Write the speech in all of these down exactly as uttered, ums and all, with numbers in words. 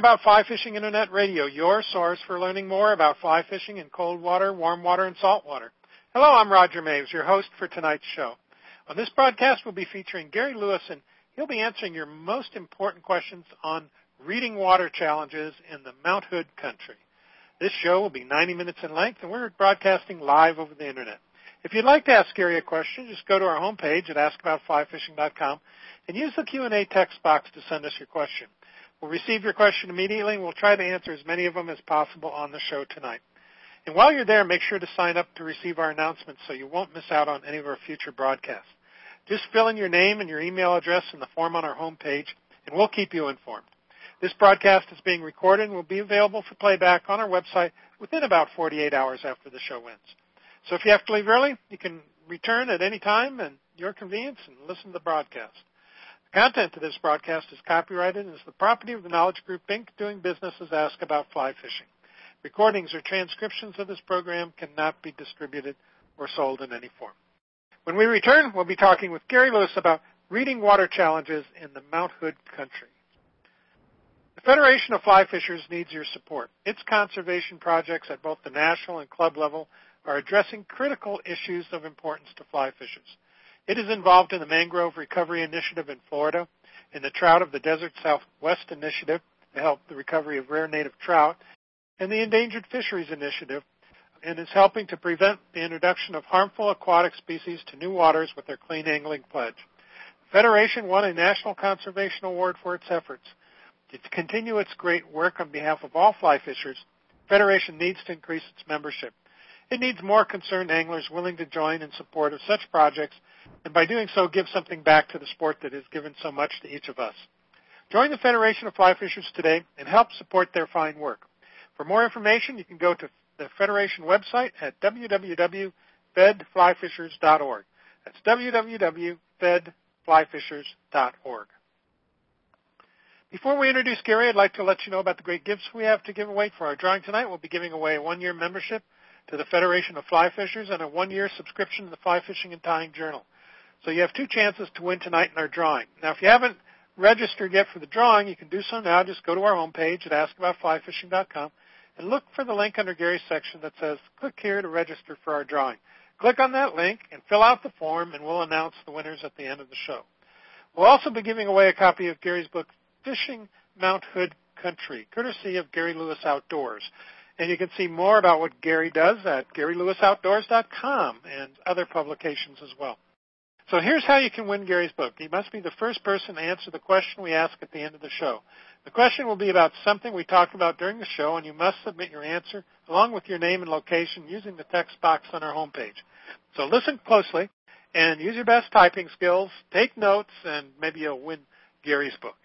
About Fly Fishing Internet Radio, your source for learning more about fly fishing in cold water, warm water, and salt water. Hello, I'm Roger Maves, your host for tonight's show. On this broadcast, we'll be featuring Gary Lewis, and he'll be answering your most important questions on reading water challenges in the Mount Hood country. This show will be ninety minutes in length, and we're broadcasting live over the Internet. If you'd like to ask Gary a question, just go to our homepage at ask about fly fishing dot com and use the Q and A text box to send us your question. We'll receive your question immediately, and we'll try to answer as many of them as possible on the show tonight. And while you're there, make sure to sign up to receive our announcements so you won't miss out on any of our future broadcasts. Just fill in your name and your email address in the form on our homepage, and we'll keep you informed. This broadcast is being recorded and will be available for playback on our website within about forty-eight hours after the show ends. So if you have to leave early, you can return at any time at your convenience and listen to the broadcast. The content of this broadcast is copyrighted and is the property of the Knowledge Group, Incorporated, doing business as Ask About Fly Fishing. Recordings or transcriptions of this program cannot be distributed or sold in any form. When we return, we'll be talking with Gary Lewis about reading water challenges in the Mount Hood country. The Federation of Fly Fishers needs your support. Its conservation projects at both the national and club level are addressing critical issues of importance to fly fishers. It is involved in the Mangrove Recovery Initiative in Florida, in the Trout of the Desert Southwest Initiative to help the recovery of rare native trout, and the Endangered Fisheries Initiative, and is helping to prevent the introduction of harmful aquatic species to new waters with their Clean Angling Pledge. The Federation won a National Conservation Award for its efforts. To continue its great work on behalf of all fly fishers, the Federation needs to increase its membership. It needs more concerned anglers willing to join in support of such projects, and by doing so, give something back to the sport that has given so much to each of us. Join the Federation of Fly Fishers today and help support their fine work. For more information, you can go to the Federation website at w w w dot fed fly fishers dot org. That's w w w dot fed fly fishers dot org. Before we introduce Gary, I'd like to let you know about the great gifts we have to give away for our drawing tonight. We'll be giving away a one-year membership to the Federation of Fly Fishers and a one-year subscription to the Fly Fishing and Tying Journal. So you have two chances to win tonight in our drawing. Now, if you haven't registered yet for the drawing, you can do so now. Just go to our homepage at ask about fly fishing dot com and look for the link under Gary's section that says, click here to register for our drawing. Click on that link and fill out the form, and we'll announce the winners at the end of the show. We'll also be giving away a copy of Gary's book, Fishing Mount Hood Country, courtesy of Gary Lewis Outdoors. And you can see more about what Gary does at gary lewis outdoors dot com and other publications as well. So here's how you can win Gary's book. You must be the first person to answer the question we ask at the end of the show. The question will be about something we talked about during the show, and you must submit your answer along with your name and location using the text box on our homepage. So listen closely and use your best typing skills, take notes, and maybe you'll win Gary's book.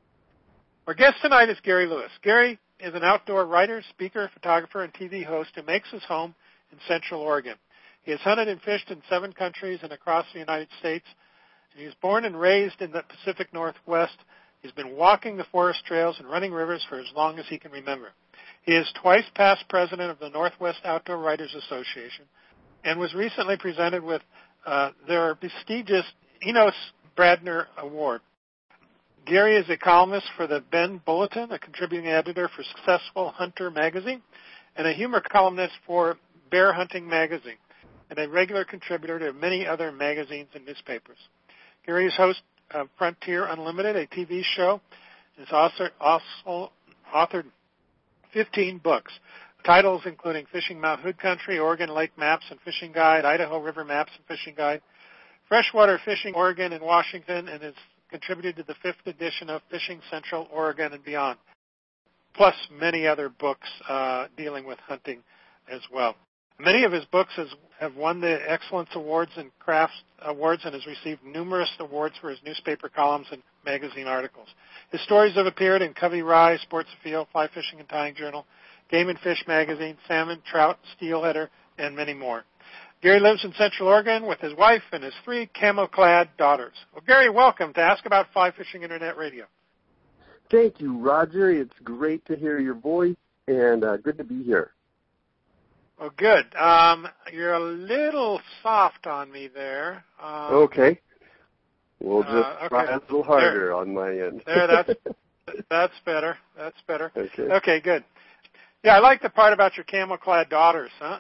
Our guest tonight is Gary Lewis. Gary is an outdoor writer, speaker, photographer, and T V host who makes his home in Central Oregon. He has hunted and fished in seven countries and across the United States. He was born and raised in the Pacific Northwest. He's been walking the forest trails and running rivers for as long as he can remember. He is twice past president of the Northwest Outdoor Writers Association and was recently presented with uh, their prestigious Enos Bradner Award. Gary is a columnist for the Bend Bulletin, a contributing editor for Successful Hunter magazine, and a humor columnist for Bear Hunting magazine, and a regular contributor to many other magazines and newspapers. Gary is host of Frontier Unlimited, a T V show, and has also, also authored fifteen books, titles including Fishing Mount Hood Country, Oregon Lake Maps and Fishing Guide, Idaho River Maps and Fishing Guide, Freshwater Fishing Oregon and Washington, and is contributed to the fifth edition of Fishing Central Oregon and Beyond, plus many other books uh, dealing with hunting as well. Many of his books has, have won the Excellence Awards and Crafts Awards and has received numerous awards for his newspaper columns and magazine articles. His stories have appeared in Covey Rise, Sports Afield, Fly Fishing and Tying Journal, Game and Fish Magazine, Salmon, Trout, Steelheader, and many more. Gary lives in Central Oregon with his wife and his three camo-clad daughters. Well, Gary, welcome to Ask About Fly Fishing Internet Radio. Thank you, Roger. It's great to hear your voice, and uh, good to be here. Well, good. Um, you're a little soft on me there. Um, okay. We'll just uh, okay. try a little harder there, on my end. there, that's That's better. That's better. Okay. Okay, good. Yeah, I like the part about your camel-clad daughters, huh?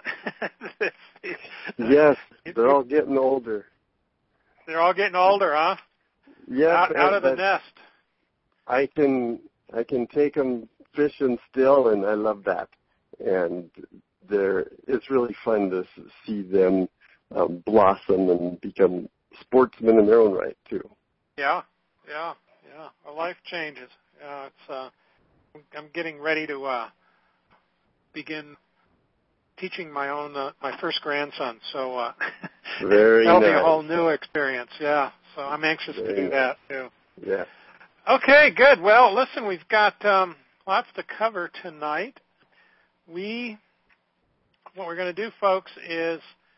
Yes, they're all getting older. They're all getting older, huh? Yeah, out, out of the nest. I can I can take them fishing still, and I love that. And they're it's really fun to see them um, blossom and become sportsmen in their own right too. Yeah, yeah, yeah. A life changes. Yeah, it's. Uh, I'm getting ready to uh, begin teaching my own uh, my first grandson. So uh, Very that'll nice. be a whole new experience. Yeah. So I'm anxious Very to do nice. that too. Yeah. Okay, good. Well, listen, we've got um, lots to cover tonight. We what we're going to do, folks, is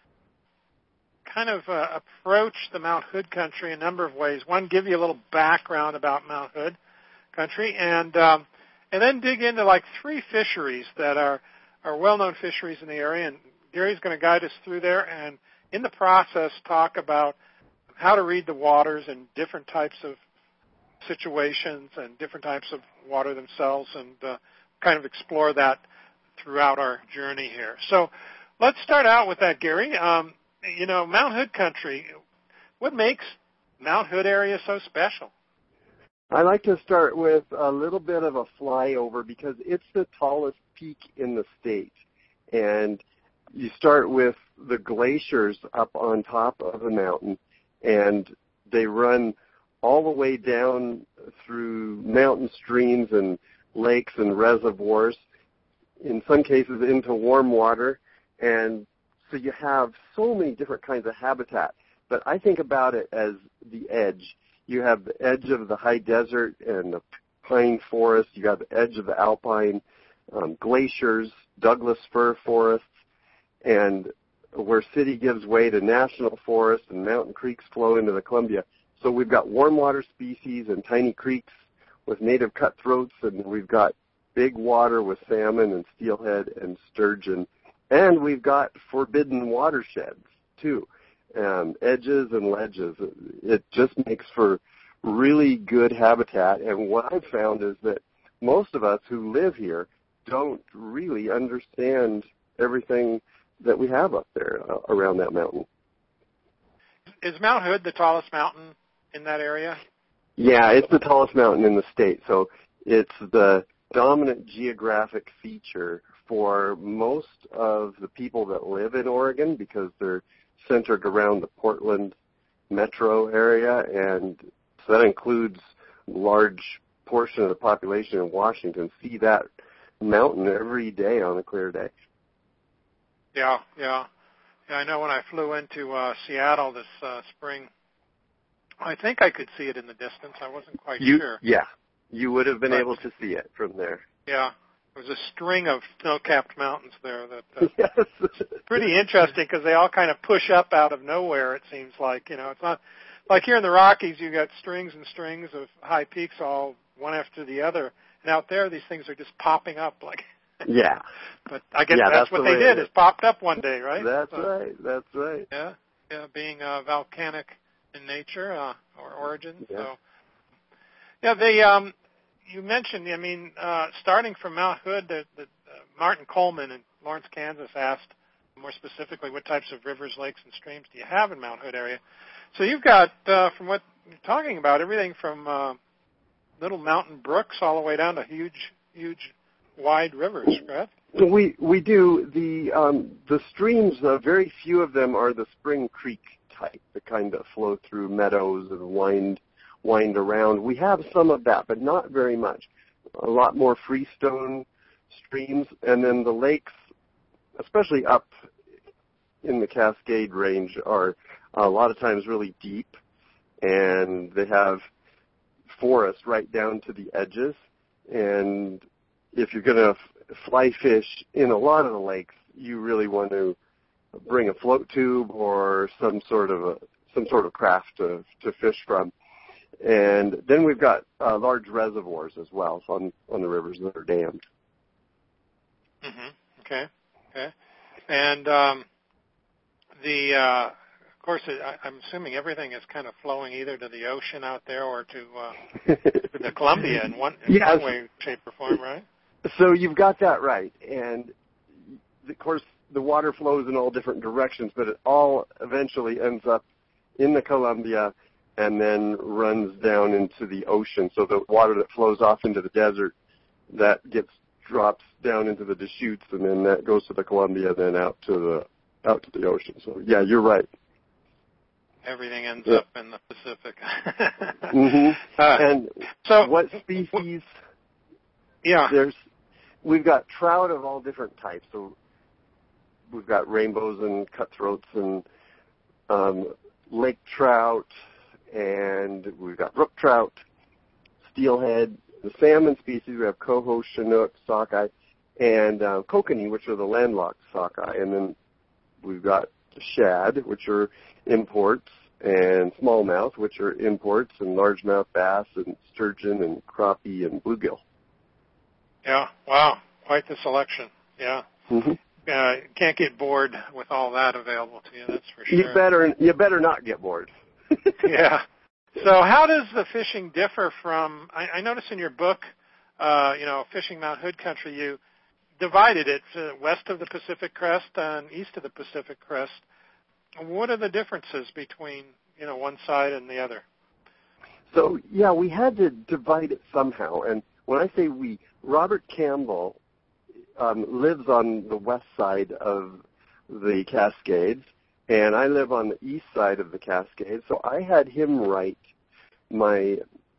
kind of uh, approach the Mount Hood country a number of ways. One, give you a little background about Mount Hood country, and um, and then dig into like three fisheries that are, are well-known fisheries in the area. And Gary's going to guide us through there, and in the process, talk about how to read the waters and different types of situations and different types of water themselves, and uh, kind of explore that throughout our journey here. So let's start out with that, Gary. Um, you know, Mount Hood country, what makes Mount Hood area so special? I like to start with a little bit of a flyover because it's the tallest peak in the state. And you start with the glaciers up on top of the mountain, and they run all the way down through mountain streams and lakes and reservoirs, in some cases into warm water. And so you have so many different kinds of habitat. But I think about it as the edge. You have the edge of the high desert and the pine forest. You have the edge of the alpine um, glaciers, Douglas fir forests, and where city gives way to national forest and mountain creeks flow into the Columbia. So we've got warm water species and tiny creeks with native cutthroats, and we've got big water with salmon and steelhead and sturgeon. And we've got forbidden watersheds, too. Um, edges and ledges. It just makes for really good habitat. And what I've found is that most of us who live here don't really understand everything that we have up there uh, around that mountain. Is Mount Hood the tallest mountain in that area? Yeah, it's the tallest mountain in the state. So it's the dominant geographic feature for most of the people that live in Oregon because they're centered around the Portland metro area, and so that includes a large portion of the population in Washington see that mountain every day on a clear day. Yeah, yeah. Yeah, I know when I flew into uh, Seattle this uh, spring, I think I could see it in the distance. I wasn't quite you, sure. Yeah, you would have been but, able to see it from there. Yeah. There was a string of snow-capped mountains there that uh, yes. pretty interesting because they all kind of push up out of nowhere, it seems like. You know, it's not like here in the Rockies you got strings and strings of high peaks all one after the other. And out there these things are just popping up like Yeah. But I guess yeah, that's, that's what the they did, is popped up one day, right? That's so, right. That's right. Yeah. Yeah, being uh, volcanic in nature uh, or origin. Yeah. So yeah, they um you mentioned, I mean, uh, starting from Mount Hood, the, the, uh, Martin Coleman in Lawrence, Kansas asked more specifically what types of rivers, lakes, and streams do you have in Mount Hood area. So you've got, uh, from what you're talking about, everything from uh, little mountain brooks all the way down to huge, huge, wide rivers, correct? We we do. The um, the streams, uh, very few of them are the Spring Creek type, the kind that flow through meadows and wind wind around. We have some of that, but not very much. A lot more freestone streams, and then the lakes, especially up in the Cascade Range, are a lot of times really deep, and they have forest right down to the edges. And if you're going to f- fly fish in a lot of the lakes, you really want to bring a float tube or some sort of a some sort of craft to to fish from. And then we've got uh, large reservoirs as well on on the rivers that are dammed. Mm-hmm. Okay. Okay. And um, the uh, course, it, I, I'm assuming everything is kind of flowing either to the ocean out there or to, uh, to the Columbia in one, in yes. one way, shape, or form, right? So you've got that right. And, of course, the water flows in all different directions, but it all eventually ends up in the Columbia and then runs down into the ocean. So the water that flows off into the desert, that gets drops down into the Deschutes, and then that goes to the Columbia, then out to the out to the ocean. So yeah, you're right. Everything ends yeah. up in the Pacific. mm-hmm. uh, and so what species? Yeah, there's we've got trout of all different types. So we've got rainbows and cutthroats and um, lake trout, and we've got brook trout, steelhead. The salmon species, we have coho, chinook, sockeye, and uh, kokanee, which are the landlocked sockeye. And then we've got shad, which are imports, and smallmouth, which are imports, and largemouth bass, and sturgeon, and crappie, and bluegill. Yeah, wow, quite the selection. Yeah. Mm-hmm. Uh, can't get bored with all that available to you, that's for sure. You better, you better not get bored. Yeah. So how does the fishing differ from, I, I noticed in your book, uh, you know, Fishing Mount Hood Country, you divided it to west of the Pacific Crest and east of the Pacific Crest. What are the differences between, you know, one side and the other? So, yeah, we had to divide it somehow. And when I say we, Robert Campbell um, lives on the west side of the Cascades, and I live on the east side of the Cascades, so I had him write my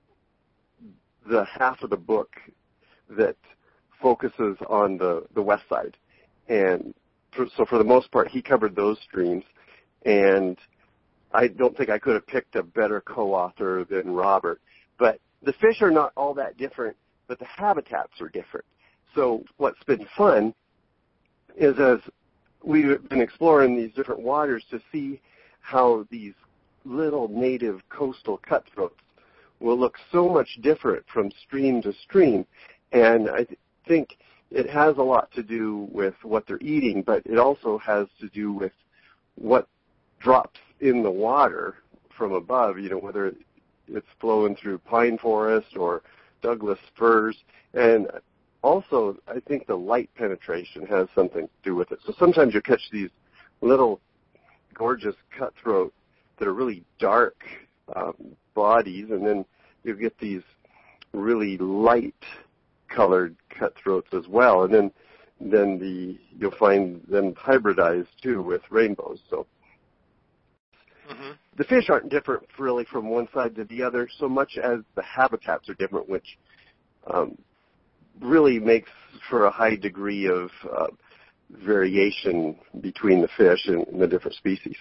the half of the book that focuses on the, the west side. And for, so for the most part, he covered those streams, and I don't think I could have picked a better co-author than Robert. But the fish are not all that different, but the habitats are different. So what's been fun is as we've been exploring these different waters to see how these little native coastal cutthroats will look so much different from stream to stream. And I th- think it has a lot to do with what they're eating, but it also has to do with what drops in the water from above, you know, whether it's flowing through pine forest or Douglas firs. And also, I think the light penetration has something to do with it. So sometimes you catch these little gorgeous cutthroat that are really dark um, bodies, and then you get these really light-colored cutthroats as well. And then then the you'll find them hybridized, too, with rainbows. So mm-hmm. the fish aren't different really from one side to the other so much as the habitats are different, which um, really makes for a high degree of uh, variation between the fish and, and the different species.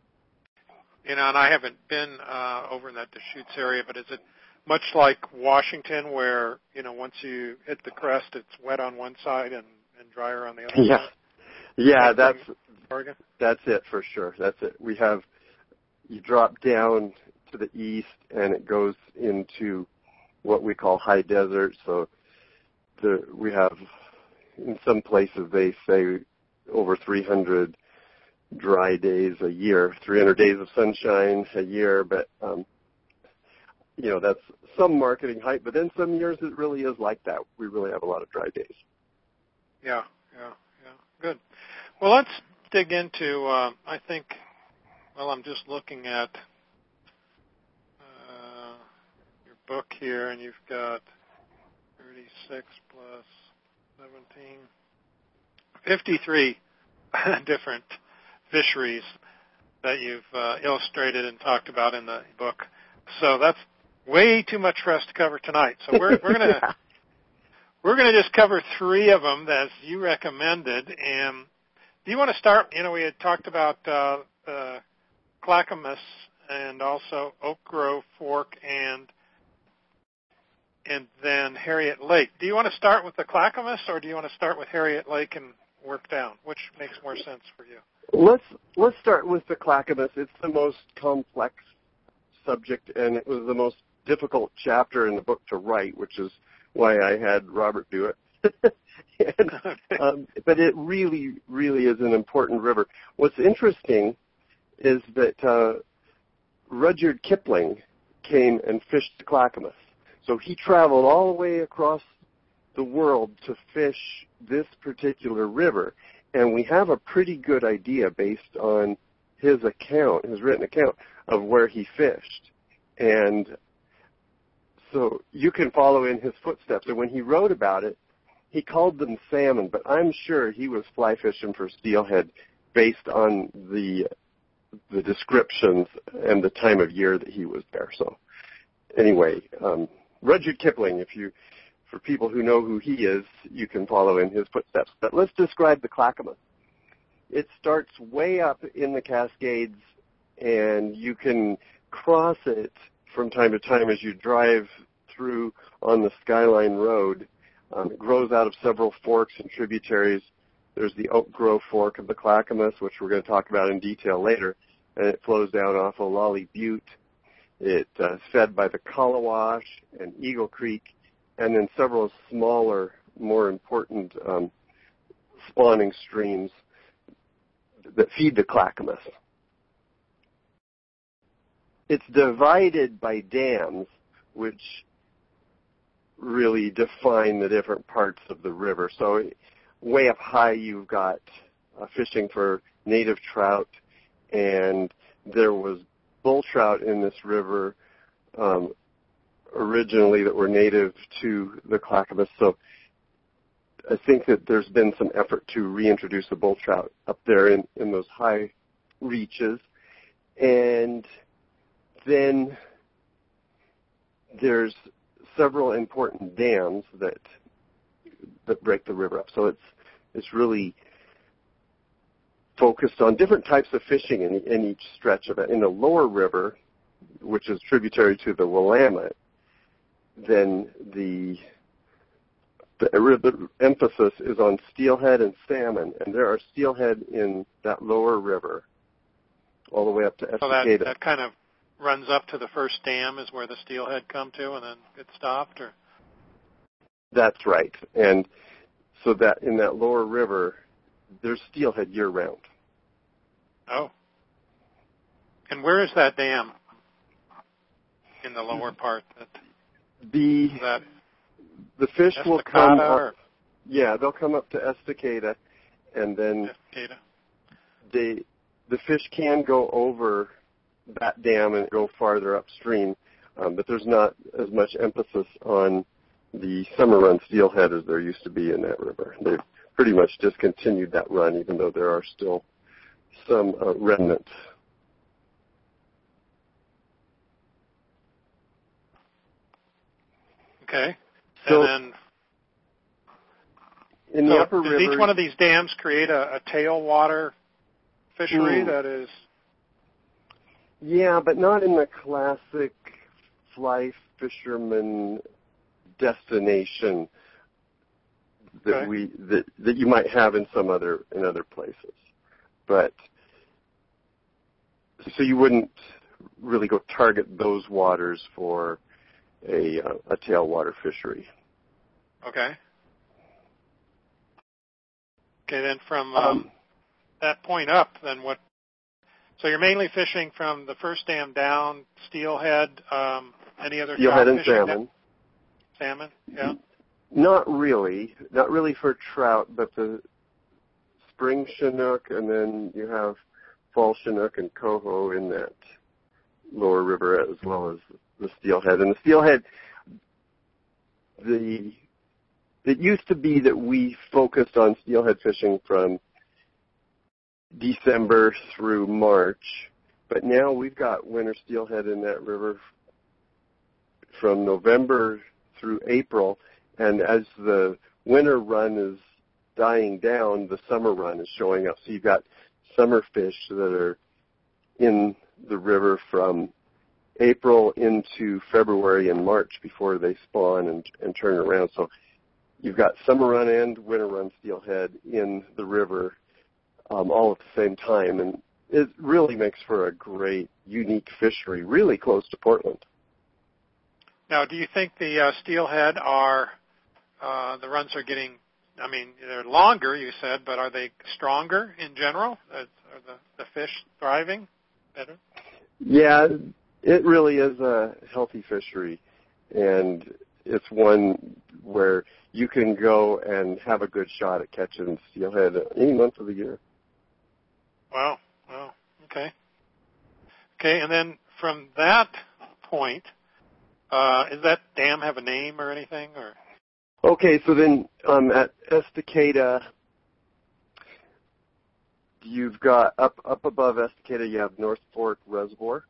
You know, and I haven't been uh, over in that Deschutes area, but is it much like Washington where, you know, once you hit the crest, it's wet on one side and, and drier on the other yeah. side? Yeah, that's, Oregon? that's it for sure. That's it. We have, you drop down to the east and it goes into what we call high desert. So the, we have, in some places they say over three hundred dry days a year, three hundred days of sunshine a year, but, um, you know, that's some marketing hype, but then some years it really is like that. We really have a lot of dry days. Yeah, yeah, yeah. Good. Well, let's dig into, uh, I think, well, I'm just looking at uh, your book here, and you've got thirty-six plus seventeen, fifty-three different fisheries that you've uh, illustrated and talked about in the book. So that's way too much for us to cover tonight. So we're we're gonna yeah. we're gonna just cover three of them as you recommended. And do you want to start? You know, we had talked about uh, uh, Clackamas and also Oak Grove Fork and and then Harriet Lake. Do you want to start with the Clackamas, or do you want to start with Harriet Lake and work down? Which makes more sense for you? Let's let's start with the Clackamas. It's the most complex subject, and it was the most difficult chapter in the book to write, which is why I had Robert do it. and, um, but it really, really is an important river. What's interesting is that uh, Rudyard Kipling came and fished the Clackamas. So he traveled all the way across the world to fish this particular river, and we have a pretty good idea based on his account, his written account, of where he fished. And so you can follow in his footsteps. And when he wrote about it, he called them salmon, but I'm sure he was fly fishing for steelhead based on the the descriptions and the time of year that he was there. So anyway, um, Rudyard Kipling, if you, for people who know who he is, you can follow in his footsteps. But let's describe the Clackamas. It starts way up in the Cascades, and you can cross it from time to time as you drive through on the Skyline Road. Um, it grows out of several forks and tributaries. There's the Oak Grove Fork of the Clackamas, which we're going to talk about in detail later, and it flows down off of Lolly Butte. It's uh, fed by the Kallawash and Eagle Creek, and then several smaller, more important um, spawning streams that feed the Clackamas. It's divided by dams, which really define the different parts of the river. So way up high, you've got uh, fishing for native trout, and there was bull trout in this river um, originally that were native to the Clackamas. So I think that there's been some effort to reintroduce the bull trout up there in, in those high reaches. And then there's several important dams that that break the river up. So it's it's really focused on different types of fishing in, in each stretch of it. In the lower river, which is tributary to the Willamette, then the the, the emphasis is on steelhead and salmon, and there are steelhead in that lower river all the way up to Estacada. So that, that kind of runs up to the first dam is where the steelhead come to and then gets stopped? Or That's right. And so that in that lower river, there's steelhead year-round. Oh. And where is that dam in the lower part? That, the that the fish Estacada will come up. Or? Yeah, they'll come up to Estacada, and then Estacada. they the fish can go over that dam and go farther upstream, um, but there's not as much emphasis on the summer run steelhead as there used to be in that river. They've pretty much discontinued that run, even though there are still some uh, remnants. Okay. So and then in the so upper does river, each one of these dams create a, a tailwater fishery mm, that is? Yeah, but not in the classic fly fisherman destination that Okay. we that, that you might have in some other in other places. But so you wouldn't really go target those waters for a uh, a tailwater fishery. Okay. Okay, then from um, Um, that point up, then what? So you're mainly fishing from the first dam down, steelhead, um, any other steelhead trout and fishing salmon. down? Salmon, yeah. Not really, not really for trout, but the spring Chinook, and then you have fall Chinook and coho in that lower river, as well as the steelhead. And the steelhead, the it used to be that we focused on steelhead fishing from December through March, but now we've got winter steelhead in that river from November through April, and as the winter run is dying down, the summer run is showing up. So you've got summer fish that are in the river from April into February and March before they spawn and, and turn around. So you've got summer run and winter run steelhead in the river um, all at the same time, and it really makes for a great, unique fishery, really close to Portland. Now, do you think the uh, steelhead are, uh, the runs are getting, I mean, they're longer, you said, but are they stronger in general? Are the, the fish thriving? Yeah, it really is a healthy fishery, and it's one where you can go and have a good shot at catching steelhead any month of the year. Wow, wow, okay. Okay, and then from that point, uh, does that dam have a name or anything? Or Okay, so then um, at Estacada, you've got up up above Estacada, you have North Fork Reservoir.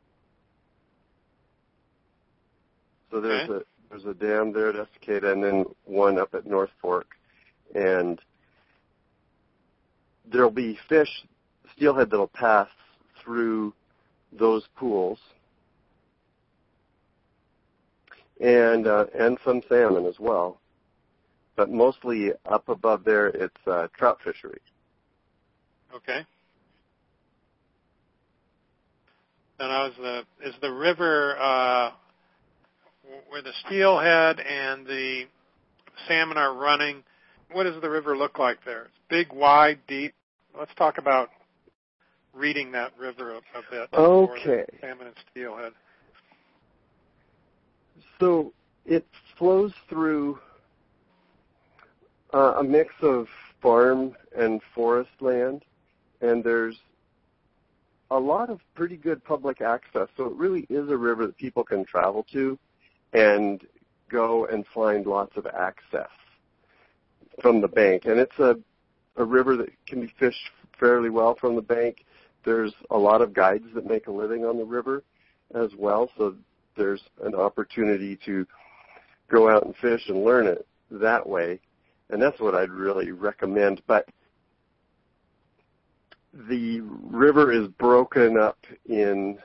So there's okay. a there's a dam there at Estacada, and then one up at North Fork, and there'll be fish, steelhead that'll pass through those pools, and uh, and some salmon as well. But mostly up above there, it's uh, trout fishery. Okay. And now is the is the river uh, where the steelhead and the salmon are running? What does the river look like there? It's big, wide, deep. Let's talk about reading that river a, a bit. Okay. For the salmon and steelhead. So it flows through uh, a mix of farm and forest land, and there's a lot of pretty good public access. So it really is a river that people can travel to and go and find lots of access from the bank. And it's a, a river that can be fished fairly well from the bank. There's a lot of guides that make a living on the river as well, so there's an opportunity to go out and fish and learn it that way. And that's what I'd really recommend. But the river is broken up in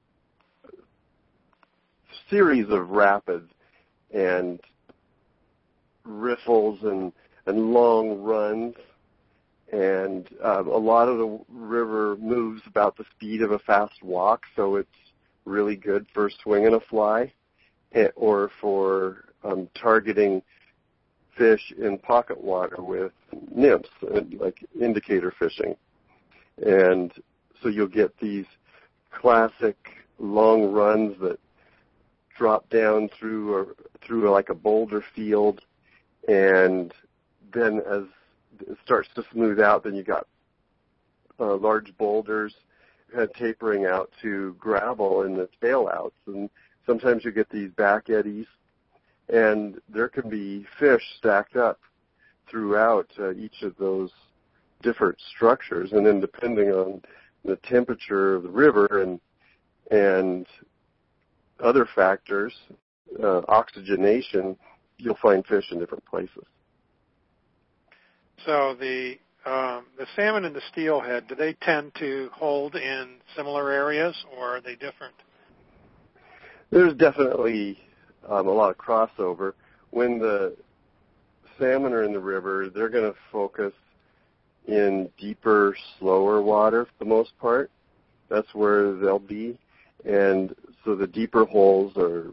series of rapids and riffles and, and long runs. And uh, a lot of the river moves about the speed of a fast walk, so it's really good for swinging a fly or for um, targeting fish in pocket water with nymphs, like indicator fishing. And so you'll get these classic long runs that drop down through or through like a boulder field, and then as it starts to smooth out, then you got uh, large boulders uh, tapering out to gravel in the tailouts, and sometimes you get these back eddies, and there can be fish stacked up throughout uh, each of those different structures, and then depending on the temperature of the river and and other factors, uh, oxygenation, you'll find fish in different places. So the um, the salmon and the steelhead, do they tend to hold in similar areas, or are they different? There's definitely um, a lot of crossover. When the salmon are in the river, they're going to focus in deeper, slower water for the most part. That's where they'll be. And so the deeper holes are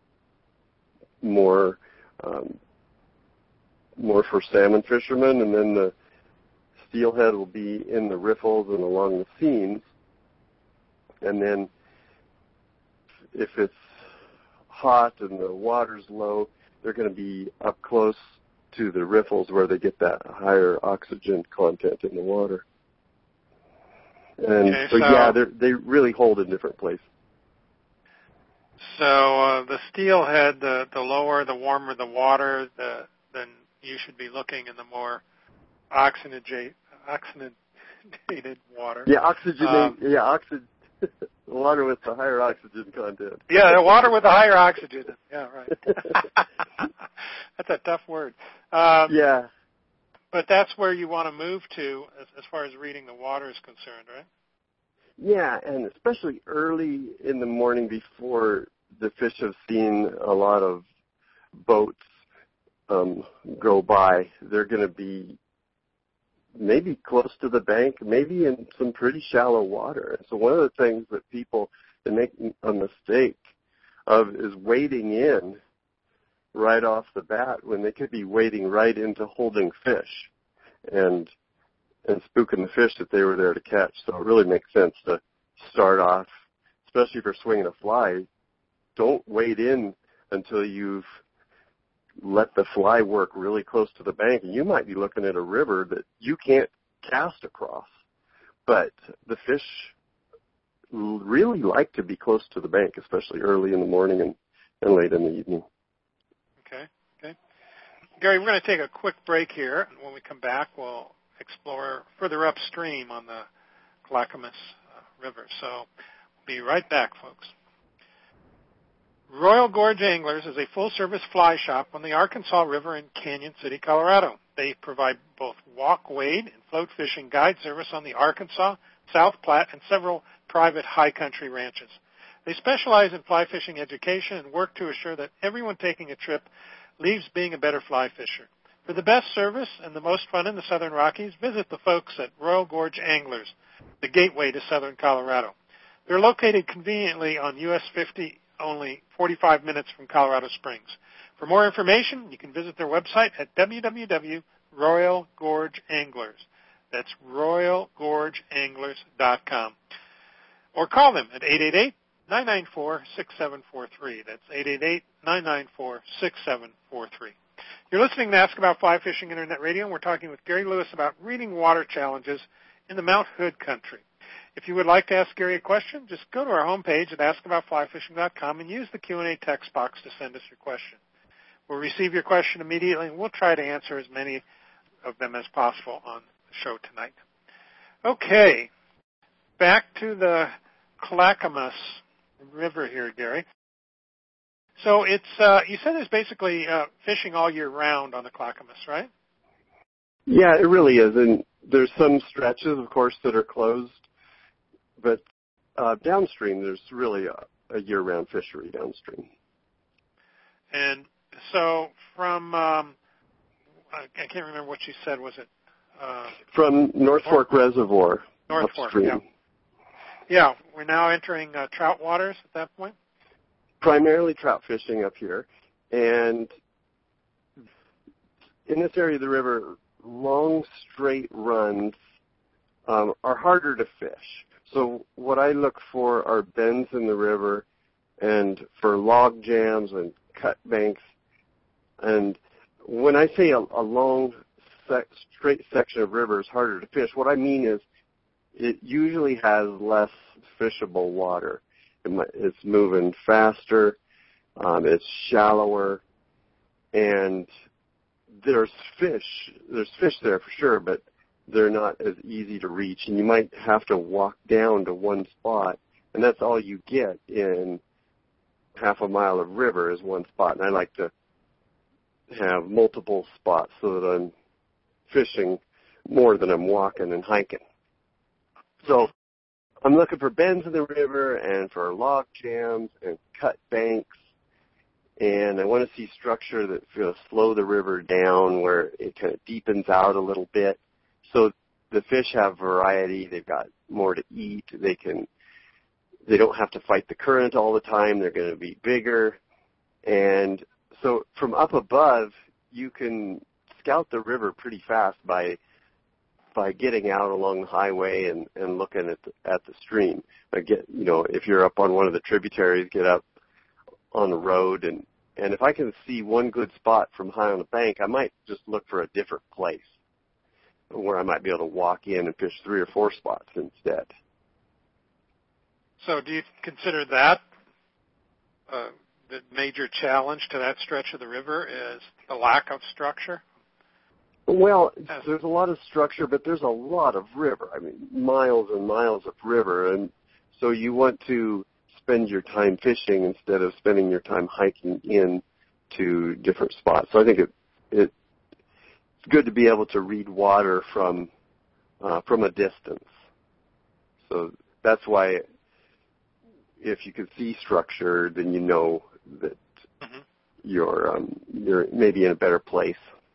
more um, more for salmon fishermen, and then the steelhead will be in the riffles and along the seams. And then if it's hot and the water's low, they're going to be up close to the riffles where they get that higher oxygen content in the water. And okay, so, so, yeah, they really hold in different places. So uh, the steelhead, the, the lower, the warmer the water, the, then you should be looking in the more oxygenated, oxygenated water. Yeah, oxygenate. Um, yeah, oxygen. Water with the higher oxygen content. Yeah, the water with the higher oxygen. Yeah, right. That's a tough word. Um, yeah. But that's where you want to move to as, as far as reading the water is concerned, right? Yeah, and especially early in the morning before the fish have seen a lot of boats um, go by, they're going to be maybe close to the bank, maybe in some pretty shallow water. So one of the things that people that make a mistake of is wading in right off the bat when they could be wading right into holding fish and and spooking the fish that they were there to catch. So it really makes sense to start off, especially if you're swinging a fly, don't wade in until you've let the fly work really close to the bank, and you might be looking at a river that you can't cast across. But the fish really like to be close to the bank, especially early in the morning and, and late in the evening. Okay, okay. Gary, we're going to take a quick break here, and when we come back, we'll explore further upstream on the Clackamas uh, River. So we'll be right back, folks. Royal Gorge Anglers is a full-service fly shop on the Arkansas River in Canyon City, Colorado. They provide both walk, wade, and float fishing guide service on the Arkansas, South Platte, and several private high country ranches. They specialize in fly fishing education and work to assure that everyone taking a trip leaves being a better fly fisher. For the best service and the most fun in the Southern Rockies, visit the folks at Royal Gorge Anglers, the gateway to Southern Colorado. They're located conveniently on U S fifty, only forty-five minutes from Colorado Springs. For more information, you can visit their website at w w w dot royal gorge anglers. That's royal gorge anglers dot com. Or call them at eight eight eight, nine nine four, six seven four three. That's eight eight eight, nine nine four, six seven four three. You're listening to Ask About Fly Fishing Internet Radio, and we're talking with Gary Lewis about reading water challenges in the Mount Hood country. If you would like to ask Gary a question, just go to our homepage at ask about fly fishing dot com and use the Q and A text box to send us your question. We'll receive your question immediately, and we'll try to answer as many of them as possible on the show tonight. Okay, back to the Clackamas River here, Gary. So it's uh, you said it's basically uh, fishing all year round on the Clackamas, right? Yeah, it really is, and there's some stretches, of course, that are closed, but uh, downstream there's really a, a year-round fishery downstream. And so from um, I can't remember what you said. Was it uh, from North Fork North, Reservoir North upstream? Fork, yeah. Yeah, we're now entering uh, trout waters at that point. Primarily trout fishing up here, and in this area of the river, long straight runs um, are harder to fish. So what I look for are bends in the river, and for log jams and cut banks. And when I say a, a long sec, straight section of river is harder to fish, what I mean is it usually has less fishable water. It's moving faster, um, it's shallower, and there's fish. There's fish there for sure, but they're not as easy to reach, and you might have to walk down to one spot, and that's all you get in half a mile of river is one spot. And I like to have multiple spots so that I'm fishing more than I'm walking and hiking. So I'm looking for bends in the river and for log jams and cut banks, and I want to see structure that will slow the river down where it kind of deepens out a little bit. So the fish have variety. They've got more to eat. They can, they don't have to fight the current all the time. They're going to be bigger. And so from up above, you can scout the river pretty fast by by getting out along the highway and, and looking at the, at the stream. But get, you know, if you're up on one of the tributaries, get up on the road. And, and if I can see one good spot from high on the bank, I might just look for a different place where I might be able to walk in and fish three or four spots instead. So do you consider that uh, the major challenge to that stretch of the river is the lack of structure? Well, there's a lot of structure, but there's a lot of river. I mean, miles and miles of river. And so you want to spend your time fishing instead of spending your time hiking in to different spots. So I think it, it it's good to be able to read water from uh, from a distance. So that's why if you can see structure, then you know that mm-hmm. you're um, you're maybe in a better place.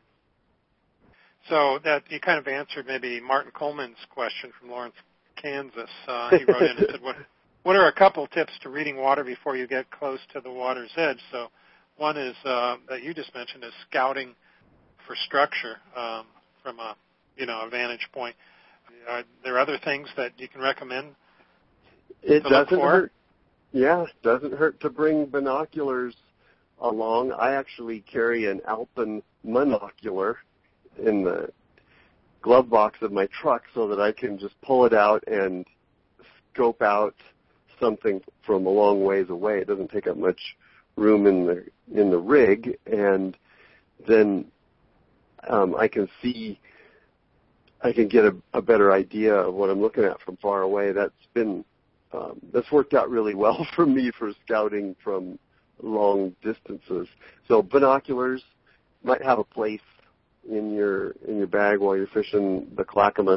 So that you kind of answered maybe Martin Coleman's question from Lawrence, Kansas. Uh, he wrote in and said, what, what are a couple tips to reading water before you get close to the water's edge? So one is uh, that you just mentioned is scouting for structure um, from a, you know, a vantage point. Are there other things that you can recommend It to doesn't look for? hurt. Yeah, doesn't hurt to bring binoculars along. I actually carry an Alpen monocular in the glove box of my truck so that I can just pull it out and scope out something from a long ways away. It doesn't take up much room in the in the rig, and then um, I can see, I can get a, a better idea of what I'm looking at from far away. That's been um, that's worked out really well for me for scouting from long distances. So binoculars might have a place in your in your bag while you're fishing the Clackamas.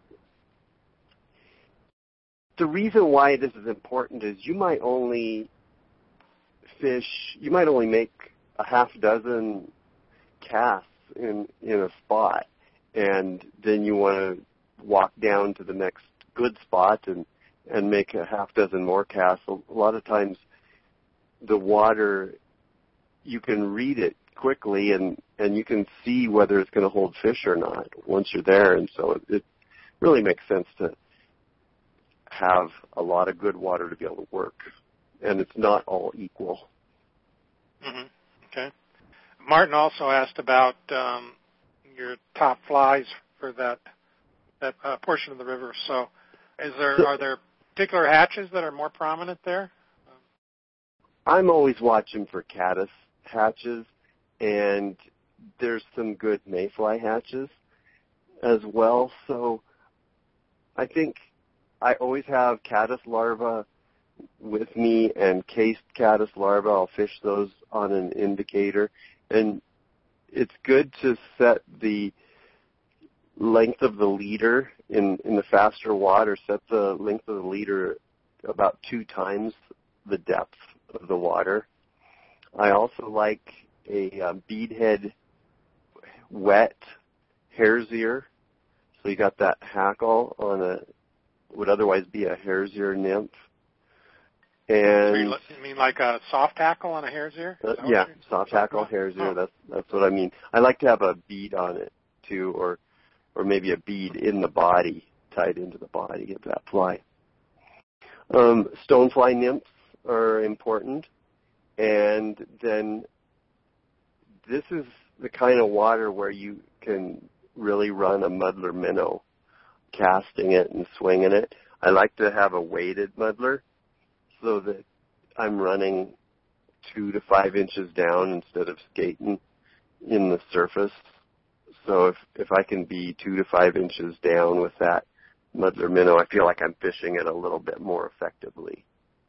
The reason why this is important is you might only fish, you might only make a half dozen casts in in a spot, and then you want to walk down to the next good spot and and make a half dozen more casts. A lot of times the water, you can read it quickly and and you can see whether it's going to hold fish or not once you're there, and so it, it really makes sense to have a lot of good water to be able to work, and it's not all equal. Mm-hmm. Okay. Martin also asked about um, your top flies for that that uh, portion of the river. So, is there are there particular hatches that are more prominent there? I'm always watching for caddis hatches, and there's some good mayfly hatches as well. So, I think I always have caddis larvae with me, and cased caddis larvae. I'll fish those on an indicator. And it's good to set the length of the leader in, in the faster water, set the length of the leader about two times the depth of the water. I also like a uh, beadhead wet hare's ear. So you got that hackle on a would otherwise be a hare's ear nymph. And so you mean like a soft tackle on a hare's ear? Uh, yeah, soft tackle, hare's ear. Oh. That's that's what I mean. I like to have a bead on it too, or or maybe a bead in the body, tied into the body of that fly. Um, stonefly nymphs are important, and then this is the kind of water where you can really run a muddler minnow, casting it and swinging it. I like to have a weighted muddler so that I'm running two to five inches down instead of skating in the surface. So if, if I can be two to five inches down with that muddler minnow, I feel like I'm fishing it a little bit more effectively.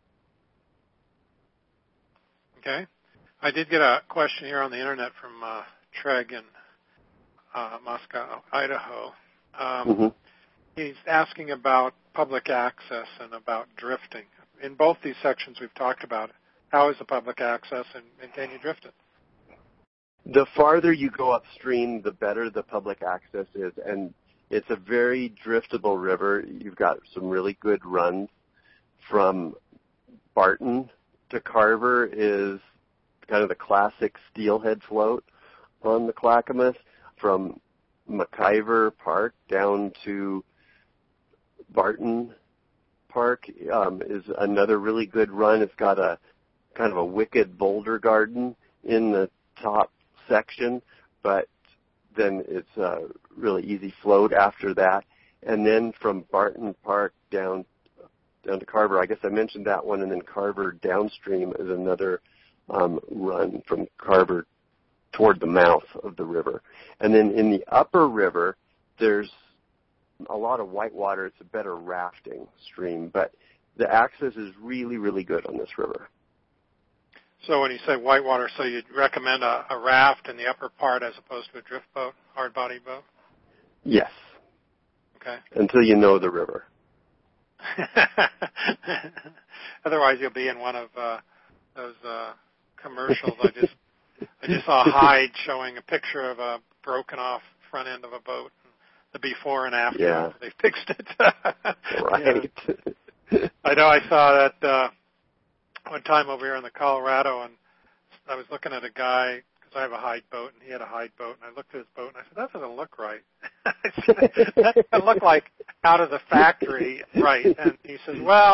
Okay. I did get a question here on the internet from uh, Treg in uh, Moscow, Idaho. Um, mm-hmm. He's asking about public access and about drifting. In both these sections we've talked about it. How is the public access, and, and can you drift it? The farther you go upstream, the better the public access is, and it's a very driftable river. You've got some really good runs. From Barton to Carver is kind of the classic steelhead float on the Clackamas. From McIver Park down to Barton Park um, is another really good run. It's got a kind of a wicked boulder garden in the top section, but then it's a really easy float after that. And then from Barton Park down down to Carver, I guess I mentioned that one, and then Carver downstream is another um, run from Carver toward the mouth of the river. And then in the upper river, there's a lot of whitewater. It's a better rafting stream, but the access is really, really good on this river. So when you say whitewater, so you'd recommend a, a raft in the upper part as opposed to a drift boat, hard body boat? Yes. Okay. Until you know the river. Otherwise, you'll be in one of uh, those uh, commercials. I just I just saw Hyde showing a picture of a broken off front end of a boat. The before and after. Yeah. They fixed it. Right. Yeah. I know I saw that uh, one time over here in the Colorado, and I was looking at a guy, because I have a Hyde boat, and he had a Hyde boat, and I looked at his boat, and I said, that doesn't look right. I said, that doesn't look like out of the factory right. And he says, well,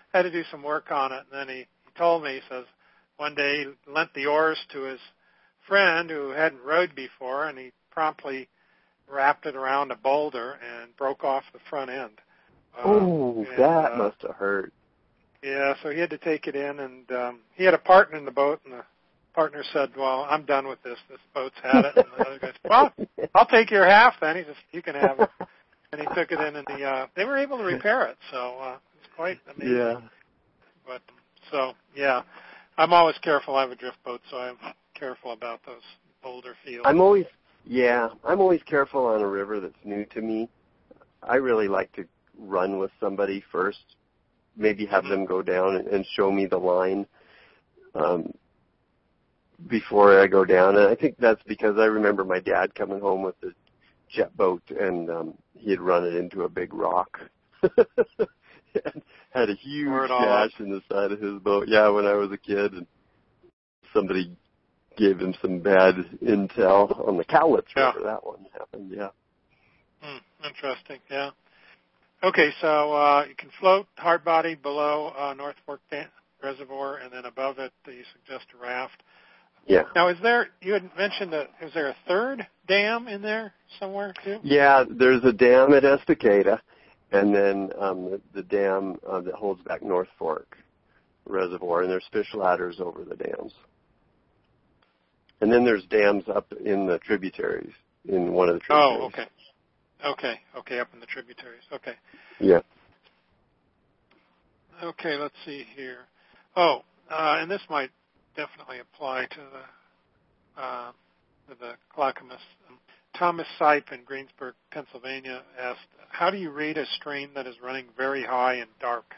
had to do some work on it. And then he, he told me, he says, one day he lent the oars to his friend who hadn't rowed before, and he promptly wrapped it around a boulder and broke off the front end. Oh, um, and, that uh, must have hurt. Yeah, so he had to take it in, and um, he had a partner in the boat, and the partner said, well, I'm done with this. This boat's had it. And the other guy said, well, I'll take your half then. He says, you can have it. And he took it in, and he, uh, they were able to repair it, so uh, it's quite amazing. Yeah. But, so, yeah, I'm always careful. I have a drift boat, so I'm careful about those boulder fields. I'm always, yeah, I'm always careful on a river that's new to me. I really like to run with somebody first, maybe have Mm-hmm. them go down and, and show me the line um, before I go down. And I think that's because I remember my dad coming home with the jet boat, and um, he had run it into a big rock. And had a huge gash in the side of his boat. Yeah, when I was a kid, and somebody gave him some bad intel on the Cowlitz Yeah. River. That one happened, yeah. Mm, interesting, yeah. Okay, so uh, you can float hard body below uh, North Fork Dam Reservoir, and then above it you suggest a raft. Yeah. Now, is there, you had mentioned that, is there a third dam in there somewhere too? Yeah, there's a dam at Estacada, and then um, the, the dam uh, that holds back North Fork Reservoir, and there's fish ladders over the dams. And then there's dams up in the tributaries, in one of the tributaries. Oh, okay. Okay, okay, up in the tributaries. Okay. Yeah. Okay, let's see here. Oh, uh, and this might definitely apply to the uh, to the Clackamas. Thomas Sipe in Greensburg, Pennsylvania asked, how do you read a stream that is running very high and dark?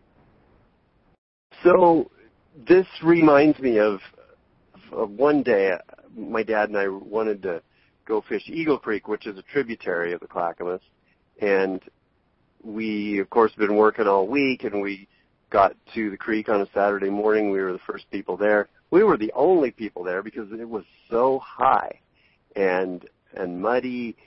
So this reminds me of, of one day my dad and I wanted to go fish Eagle Creek, which is a tributary of the Clackamas, and we, of course, been working all week, and we got to the creek on a Saturday morning. We were the first people there. We were the only people there because it was so high and and muddy,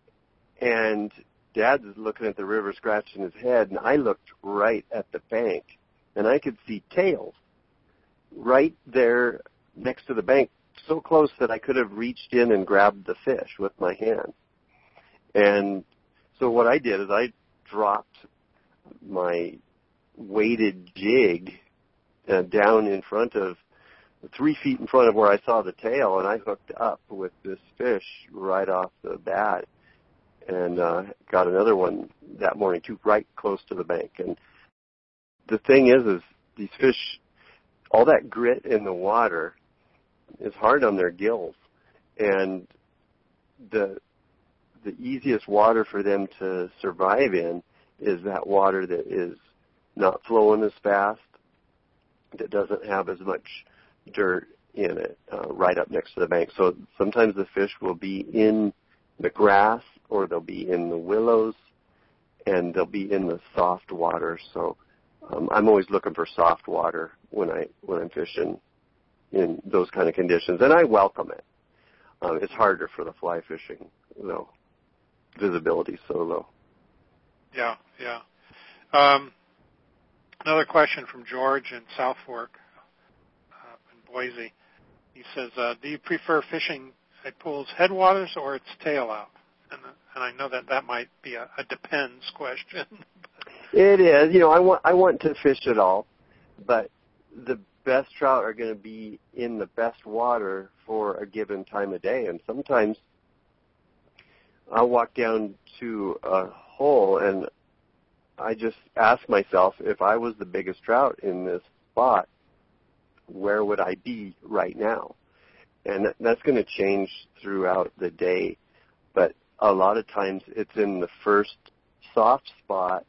and Dad's looking at the river scratching his head, and I looked right at the bank, and I could see tails right there next to the bank, so close that I could have reached in and grabbed the fish with my hand. And so what I did is I dropped my weighted jig uh, down in front of, three feet in front of where I saw the tail, and I hooked up with this fish right off the bat, and uh, got another one that morning too, right close to the bank. And the thing is, is these fish, all that grit in the water is hard on their gills, and the the easiest water for them to survive in is that water that is not flowing as fast, that doesn't have as much dirt in it, uh, right up next to the bank. So sometimes the fish will be in the grass, or they'll be in the willows, and they'll be in the soft water. So um, I'm always looking for soft water when I when I'm fishing in those kind of conditions, and I welcome it. Um, it's harder for the fly fishing, though. Visibility so low. Yeah, yeah. Um, another question from George in South Fork, uh, in Boise. He says, uh, do you prefer fishing at pools headwaters or its tail out? And, and I know that that might be a, a depends question. It is. You know, I want I want to fish it all, but the best trout are going to be in the best water for a given time of day, and sometimes I'll walk down to a hole and I just ask myself, if I was the biggest trout in this spot, where would I be right now? And that's going to change throughout the day, but a lot of times it's in the first soft spot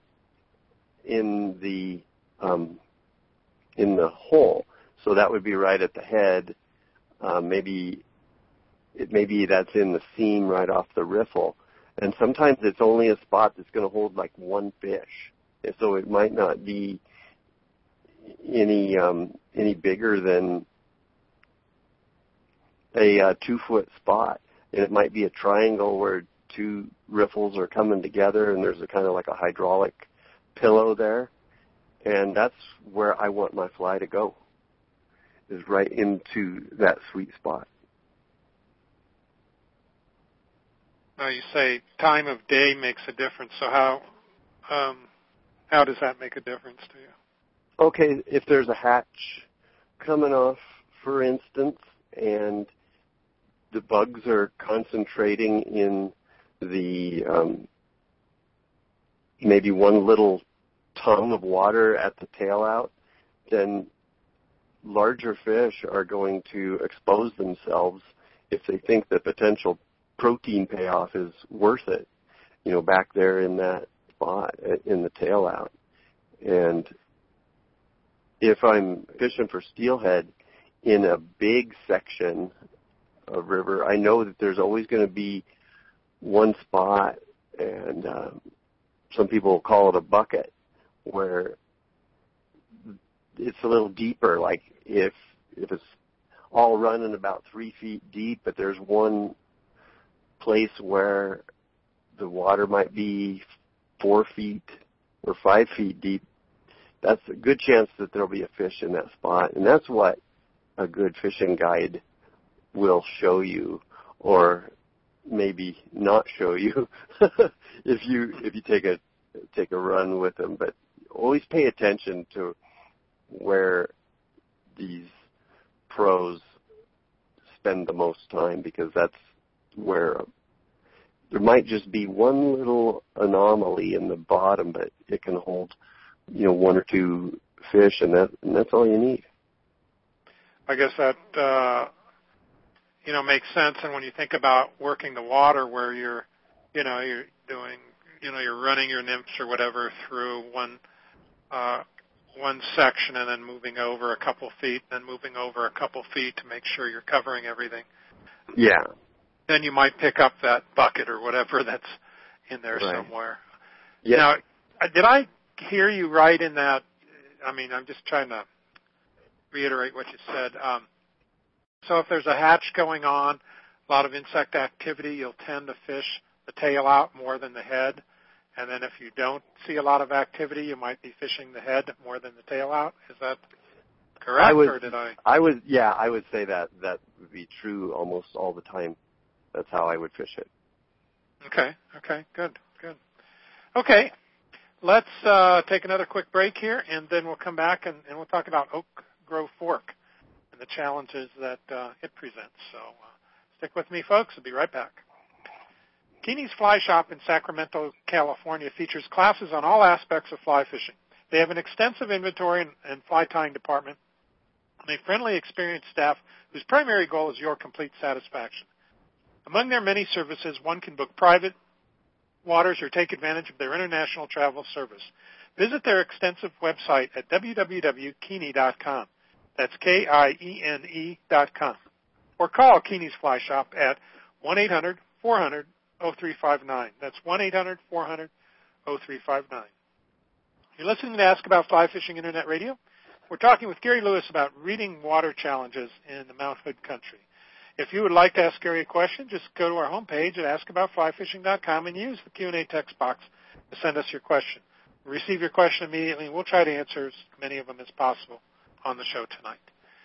in the um, in the hole. So that would be right at the head. Uh, maybe it maybe that's in the seam right off the riffle. And sometimes it's only a spot that's going to hold like one fish. And so it might not be any um, any bigger than a uh, two-foot spot. And it might be a triangle where two riffles are coming together and there's a kind of like a hydraulic pillow there. And that's where I want my fly to go, is right into that sweet spot. Now you say time of day makes a difference. So how um, how does that make a difference to you? Okay, if there's a hatch coming off, for instance, and the bugs are concentrating in the um, maybe one little tongue of water at the tail out, then larger fish are going to expose themselves if they think the potential protein payoff is worth it, you know, back there in that spot in the tail out. And if I'm fishing for steelhead in a big section of river, I know that there's always going to be one spot, and um, some people call it a bucket, where it's a little deeper. Like if if it's all running about three feet deep, but there's one place where the water might be four feet or five feet deep, that's a good chance that there'll be a fish in that spot. And that's what a good fishing guide will show you, or maybe not show you if you if you take a take a run with them. But always pay attention to where these pros spend the most time, because that's where there might just be one little anomaly in the bottom, but it can hold, you know, one or two fish, and that and that's all you need. I guess that uh, you know makes sense. And when you think about working the water, where you're, you know, you're doing, you know, you're running your nymphs or whatever through one uh, one section, and then moving over a couple feet, then moving over a couple feet to make sure you're covering everything. Yeah. Then you might pick up that bucket or whatever that's in there right. somewhere. Yep. Now, did I hear you right in that? I mean, I'm just trying to reiterate what you said. Um, so if there's a hatch going on, a lot of insect activity, you'll tend to fish the tail out more than the head. And then if you don't see a lot of activity, you might be fishing the head more than the tail out. Is that correct, I would, or did I? I would, yeah, I would say that that would be true almost all the time. That's how I would fish it. Okay, okay, good, good. Okay, let's uh, take another quick break here, and then we'll come back and, and we'll talk about Oak Grove Fork and the challenges that uh, it presents. So uh, stick with me, folks. I'll be right back. Keeney's Fly Shop in Sacramento, California features classes on all aspects of fly fishing. They have an extensive inventory and, and fly tying department, and a friendly, experienced staff whose primary goal is your complete satisfaction. Among their many services, one can book private waters or take advantage of their international travel service. Visit their extensive website at w w w dot keeney dot com. That's K I E N E dot com. Or call Keeney's Fly Shop at one eight hundred four hundred oh three five nine. That's one eight hundred four hundred oh three five nine. You're listening to Ask About Fly Fishing Internet Radio. We're talking with Gary Lewis about reading water challenges in the Mount Hood country. If you would like to ask Gary a question, just go to our homepage at ask about fly fishing dot com and use the Q and A text box to send us your question. We'll receive your question immediately, and we'll try to answer as many of them as possible on the show tonight.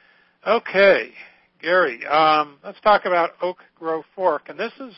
Okay, Gary, um, let's talk about Oak Grove Fork. And this is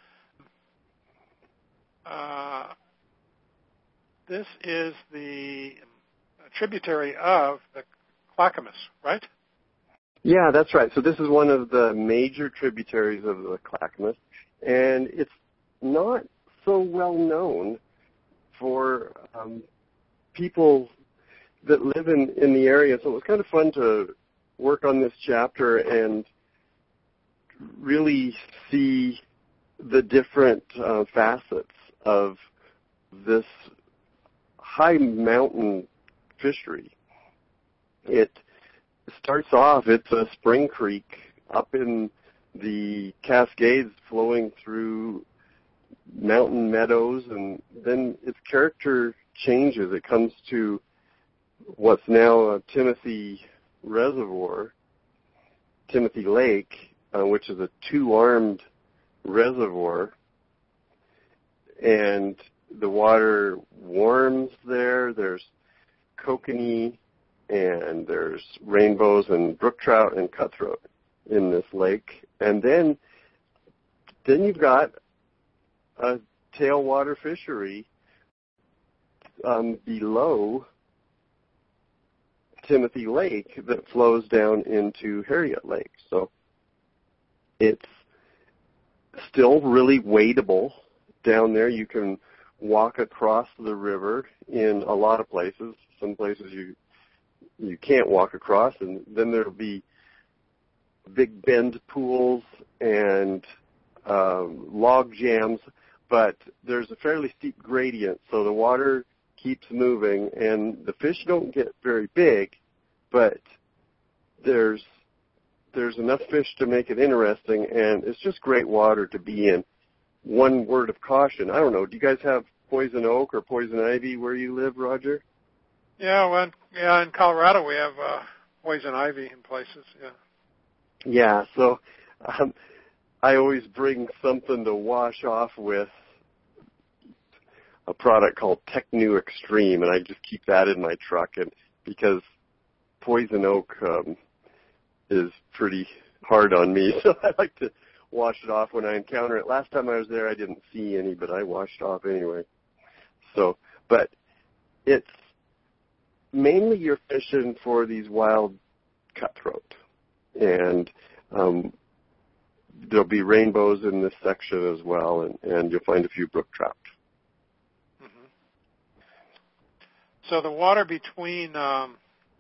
uh, this is the tributary of the Clackamas, right? Yeah, that's right. So this is one of the major tributaries of the Clackamas, and it's not so well known for um, people that live in, in the area. So it was kind of fun to work on this chapter and really see the different uh, facets of this high mountain fishery. It starts off, it's a spring creek up in the Cascades flowing through mountain meadows, and then its character changes. It comes to what's now a Timothy Reservoir, Timothy Lake, uh, which is a two-armed reservoir, and the water warms there. There's kokanee, and there's rainbows and brook trout and cutthroat in this lake. And then then you've got a tailwater fishery um, below Timothy Lake that flows down into Harriet Lake. So it's still really wadeable down there. You can walk across the river in a lot of places. Some places you you can't walk across, and then there'll be big bend pools and um, log jams, but there's a fairly steep gradient, so the water keeps moving, and the fish don't get very big, but there's there's enough fish to make it interesting, and it's just great water to be in. One word of caution, I don't know, do you guys have poison oak or poison ivy where you live, Roger? Yeah, well, yeah, in Colorado we have uh, poison ivy in places, yeah. Yeah, so um, I always bring something to wash off with, a product called Technu Extreme, and I just keep that in my truck, and because poison oak um, is pretty hard on me, so I like to wash it off when I encounter it. Last time I was there, I didn't see any, but I washed off anyway. So, but it's mainly you're fishing for these wild cutthroat, and um, there'll be rainbows in this section as well, and, and you'll find a few brook trout. Mm-hmm. So the water between um,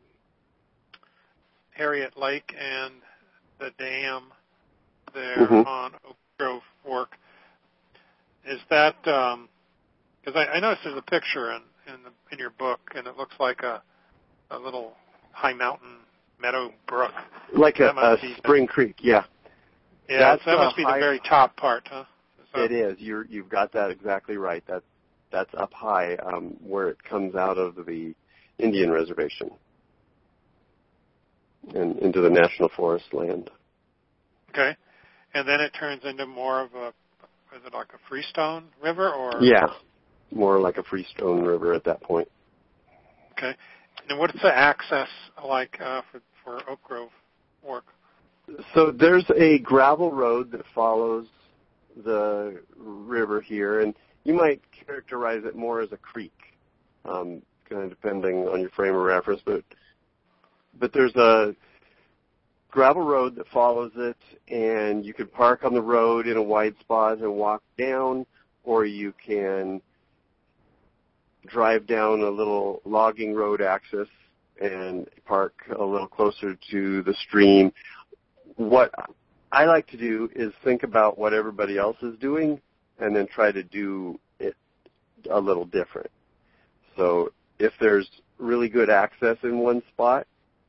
Harriet Lake and the dam there mm-hmm. on Oak Grove Fork, is that, because um, I, I noticed there's a picture in, in, the, in your book, and it looks like a, a little high mountain meadow brook. Like a, a Spring Creek, yeah. Yeah, that's so that must be high, the very top part, huh? Is it is. You're, you've got that exactly right. That, that's up high um, where it comes out of the Indian reservation and into the National Forest land. Okay. And then it turns into more of a, is it like a freestone river? Or? Yeah, more like a freestone river at that point. Okay. And what's the access like uh, for, for Oak Grove Fork? So there's a gravel road that follows the river here, and you might characterize it more as a creek, um, kind of depending on your frame of reference. But but there's a gravel road that follows it, and you can park on the road in a wide spot and walk down, or you can drive down a little logging road access and park a little closer to the stream. What I like to do is think about what everybody else is doing and then try to do it a little different. So if there's really good access in one spot,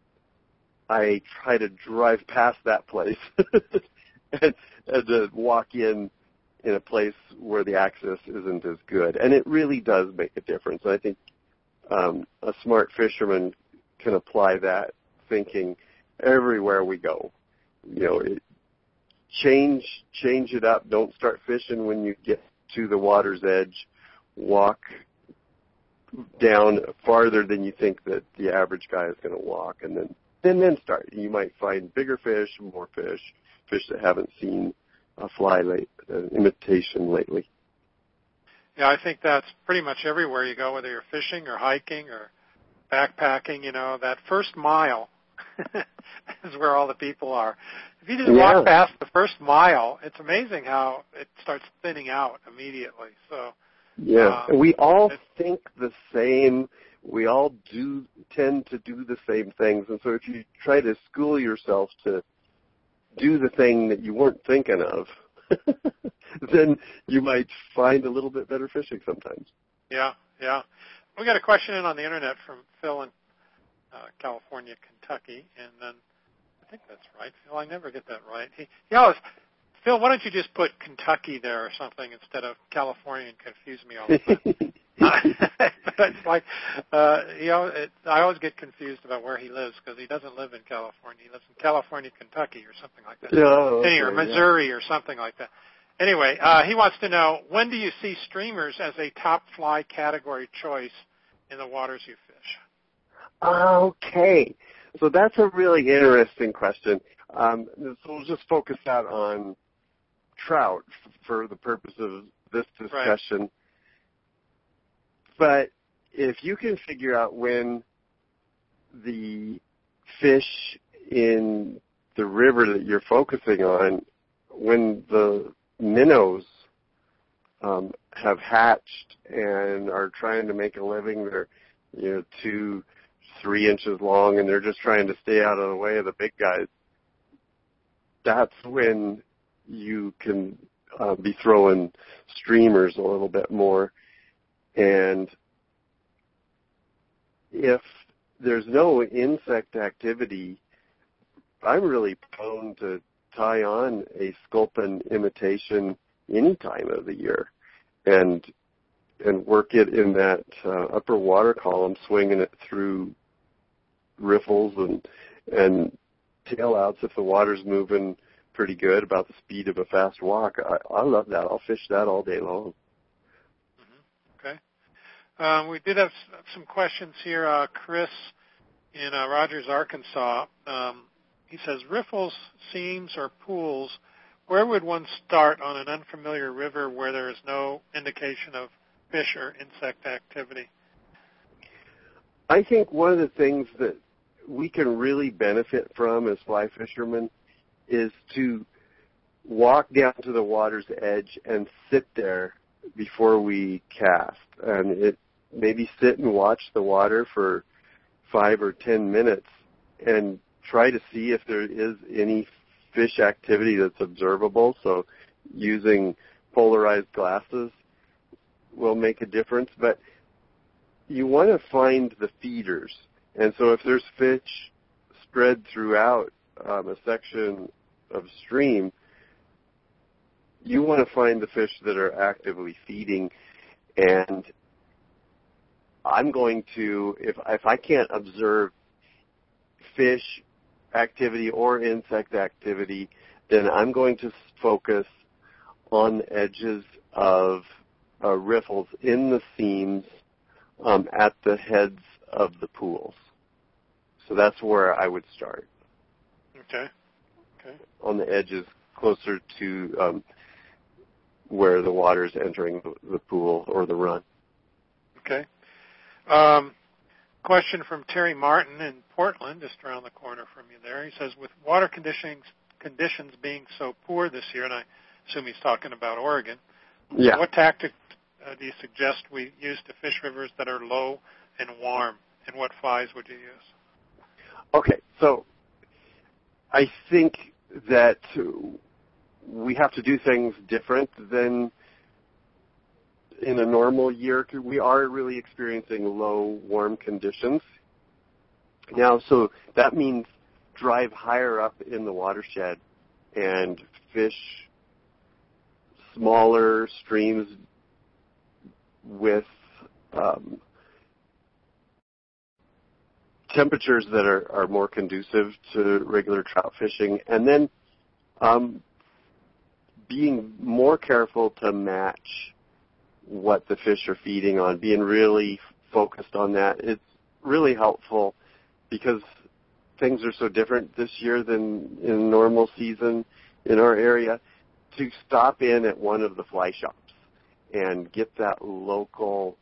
I try to drive past that place and, and to walk in in a place where the access isn't as good. And it really does make a difference. I think um, a smart fisherman can apply that thinking everywhere we go. You know, it, change change it up. Don't start fishing when you get to the water's edge. Walk down farther than you think that the average guy is going to walk, and then and then start. You might find bigger fish, more fish, fish that haven't seen a fly late, an imitation lately. Yeah, I think that's pretty much everywhere you go, whether you're fishing or hiking or backpacking. You know, that first mile is where all the people are. If you just yeah. walk past the first mile, it's amazing how it starts thinning out immediately. So yeah, um, we all think the same. We all do tend to do the same things, and so if you try to school yourself to do the thing that you weren't thinking of, then you might find a little bit better fishing sometimes. Yeah, yeah. We got a question in on the internet from Phil in uh, California, Kentucky, and then I think that's right, Phil. I never get that right. He, he always, Phil, why don't you just put Kentucky there or something instead of California and confuse me all the time? It's like uh, you know, it, I always get confused about where he lives because he doesn't live in California. He lives in California, Kentucky, or something like that. Yeah, okay, or Missouri, yeah. or something like that. Anyway, uh, he wants to know, when do you see streamers as a top fly category choice in the waters you fish? Okay. So that's a really interesting question. Um, so we'll just focus that on trout for the purpose of this discussion. Right. But if you can figure out when the fish in the river that you're focusing on, when the minnows um, have hatched and are trying to make a living, they're you know two, three inches long, and they're just trying to stay out of the way of the big guys. That's when you can uh, be throwing streamers a little bit more. And if there's no insect activity, I'm really prone to tie on a sculpin imitation any time of the year and and work it in that uh, upper water column, swinging it through riffles and and tail outs if the water's moving pretty good, about the speed of a fast walk. I, I love that. I'll fish that all day long. Mm-hmm. Okay. Um, we did have some questions here. Uh, Chris in uh, Rogers, Arkansas, um, he says, riffles, seams, or pools, where would one start on an unfamiliar river where there is no indication of fish or insect activity? I think one of the things that we can really benefit from as fly fishermen is to walk down to the water's edge and sit there before we cast. And it maybe sit and watch the water for five or ten minutes and try to see if there is any fish activity that's observable. So using polarized glasses will make a difference. But you want to find the feeders. And so if there's fish spread throughout um, a section of stream, you want to find the fish that are actively feeding. And I'm going to, if if I can't observe fish activity or insect activity, then I'm going to focus on the edges of uh, riffles in the seams um, at the heads of the pools. So that's where I would start. Okay. Okay. On the edges, closer to um, where the water is entering the pool or the run. Okay. Um, question from Terry Martin in Portland, just around the corner from you there. He says, with water conditions conditions being so poor this year, and I assume he's talking about Oregon, yeah. what tactic uh, do you suggest we use to fish rivers that are low and warm, and what flies would you use? Okay, so I think that we have to do things different than in a normal year. We are really experiencing low, warm conditions now, so that means drive higher up in the watershed and fish smaller streams with um, temperatures that are, are more conducive to regular trout fishing, and then um, being more careful to match what the fish are feeding on, being really focused on that. It's really helpful because things are so different this year than in normal season in our area, to stop in at one of the fly shops and get that local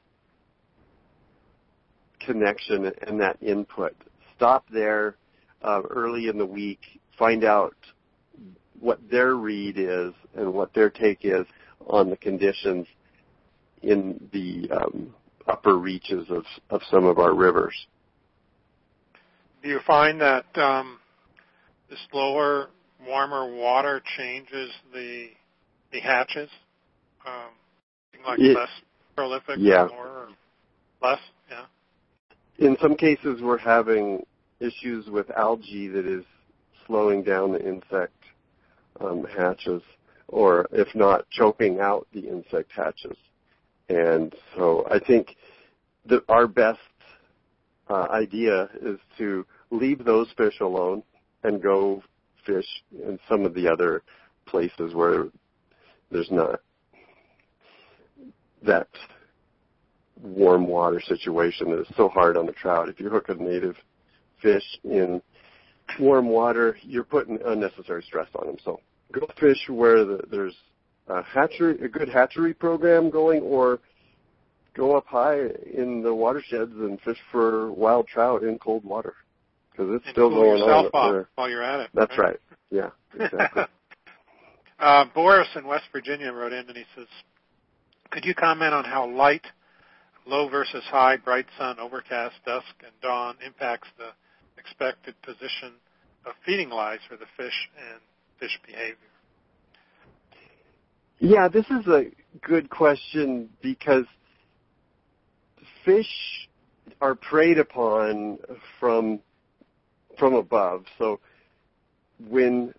connection and that input. Stop there uh, early in the week, find out what their read is and what their take is on the conditions in the um, upper reaches of, of some of our rivers. Do you find that um, the slower, warmer water changes the the hatches? Um, like it, less prolific yeah. or more or less? Yeah. In some cases, we're having issues with algae that is slowing down the insect um, hatches, or if not, choking out the insect hatches. And so I think that our best uh, idea is to leave those fish alone and go fish in some of the other places where there's not that warm water situation that is so hard on the trout. If you hook a native fish in warm water, you're putting unnecessary stress on them. So go fish where the, there's a hatchery, a good hatchery program going, or go up high in the watersheds and fish for wild trout in cold water, because it's and still cool going yourself on off there. while you're at it. That's right. right. Yeah, exactly. uh, Boris in West Virginia wrote in and he says, could you comment on how light, low versus high, bright sun, overcast, dusk, and dawn impacts the expected position of feeding lies for the fish and fish behavior? Yeah, this is a good question because fish are preyed upon from from above. So when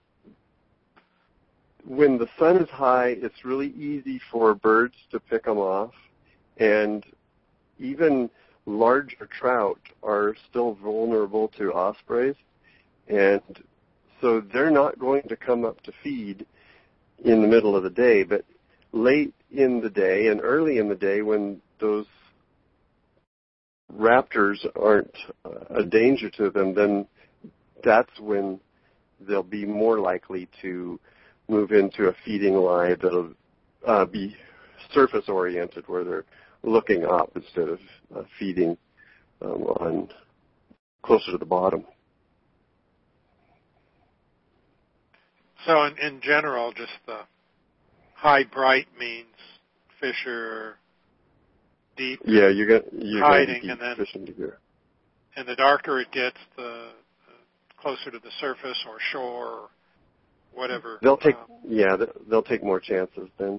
when the sun is high, it's really easy for birds to pick them off, and even larger trout are still vulnerable to ospreys, and so they're not going to come up to feed in the middle of the day. But late in the day and early in the day, when those raptors aren't a danger to them, then that's when they'll be more likely to move into a feeding lie that'll uh, be surface-oriented, where they're looking up instead of uh, feeding um, on closer to the bottom. So in, in general, just the high bright means fish are deep. Yeah, you're going you're hiding, to and then fishing together. And the darker it gets, the uh, closer to the surface or shore or whatever. They'll take uh, yeah, they'll take more chances then.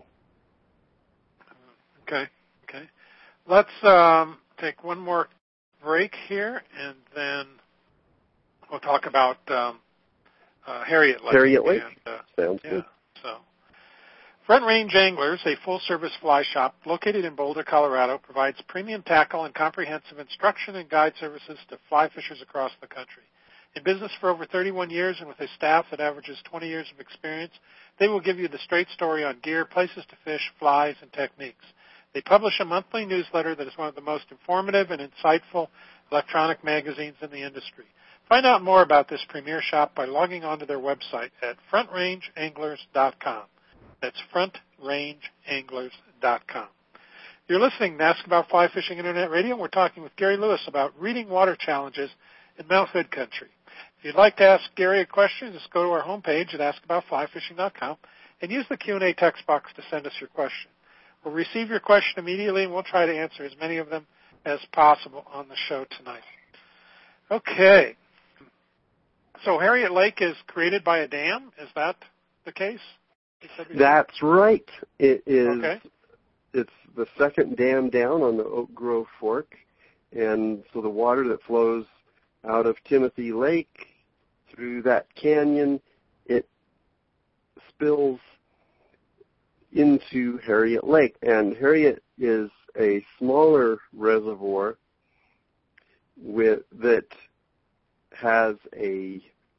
Okay, okay. Let's um, take one more break here, and then we'll talk about um, uh, Harriet Lake. Harriet Lake? And, uh, Sounds yeah, good. So, Front Range Anglers, a full-service fly shop located in Boulder, Colorado, provides premium tackle and comprehensive instruction and guide services to fly fishers across the country. In business for over thirty-one years and with a staff that averages twenty years of experience, they will give you the straight story on gear, places to fish, flies, and techniques. They publish a monthly newsletter that is one of the most informative and insightful electronic magazines in the industry. Find out more about this premier shop by logging on to their website at front range anglers dot com. That's front range anglers dot com. You're listening to Ask About Fly Fishing Internet Radio, and we're talking with Gary Lewis about reading water challenges in Mount Hood Country. If you'd like to ask Gary a question, just go to our homepage at ask about fly fishing dot com and use the Q and A text box to send us your question. We'll receive your question immediately, and we'll try to answer as many of them as possible on the show tonight. Okay. So Harriet Lake is created by a dam. Is that the case? That's right. It is. Okay. It's the second dam down on the Oak Grove Fork, and so the water that flows out of Timothy Lake through that canyon, it spills into Harriet Lake. And Harriet is a smaller reservoir with that has a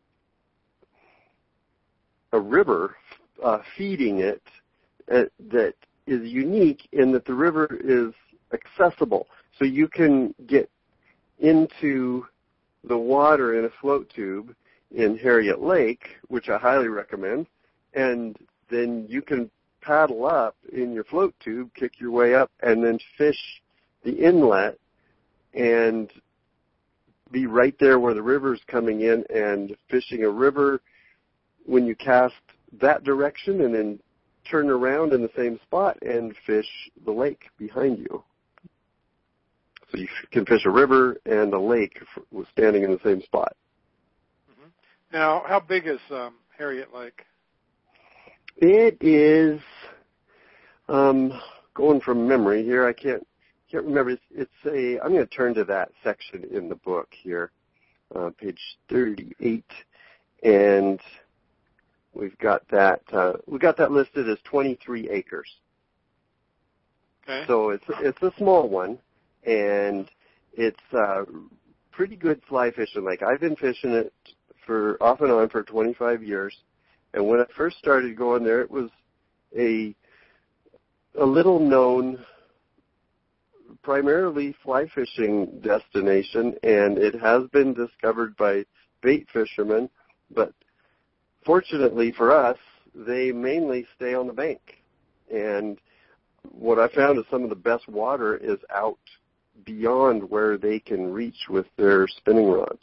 a river uh, feeding it uh, that is unique in that the river is accessible. So you can get into the water in a float tube in Harriet Lake, which I highly recommend, and then you can paddle up in your float tube, kick your way up, and then fish the inlet and be right there where the river's coming in and fishing a river when you cast that direction, and then turn around in the same spot and fish the lake behind you. So you can fish a river and a lake standing in the same spot. Mm-hmm. Now, how big is um, Harriet Lake? It is, um, going from memory here, I can't can't remember. It's, it's a. I'm going to turn to that section in the book here, uh, page thirty-eight, and we've got that. Uh, we got that listed as twenty-three acres. Okay. So it's it's a small one, and it's uh, pretty good fly fishing lake. I've been fishing it for off and on for twenty-five years, and when I first started going there, it was a a little known primarily fly fishing destination, and it has been discovered by bait fishermen, but fortunately for us, they mainly stay on the bank. And what I found is some of the best water is out beyond where they can reach with their spinning rods.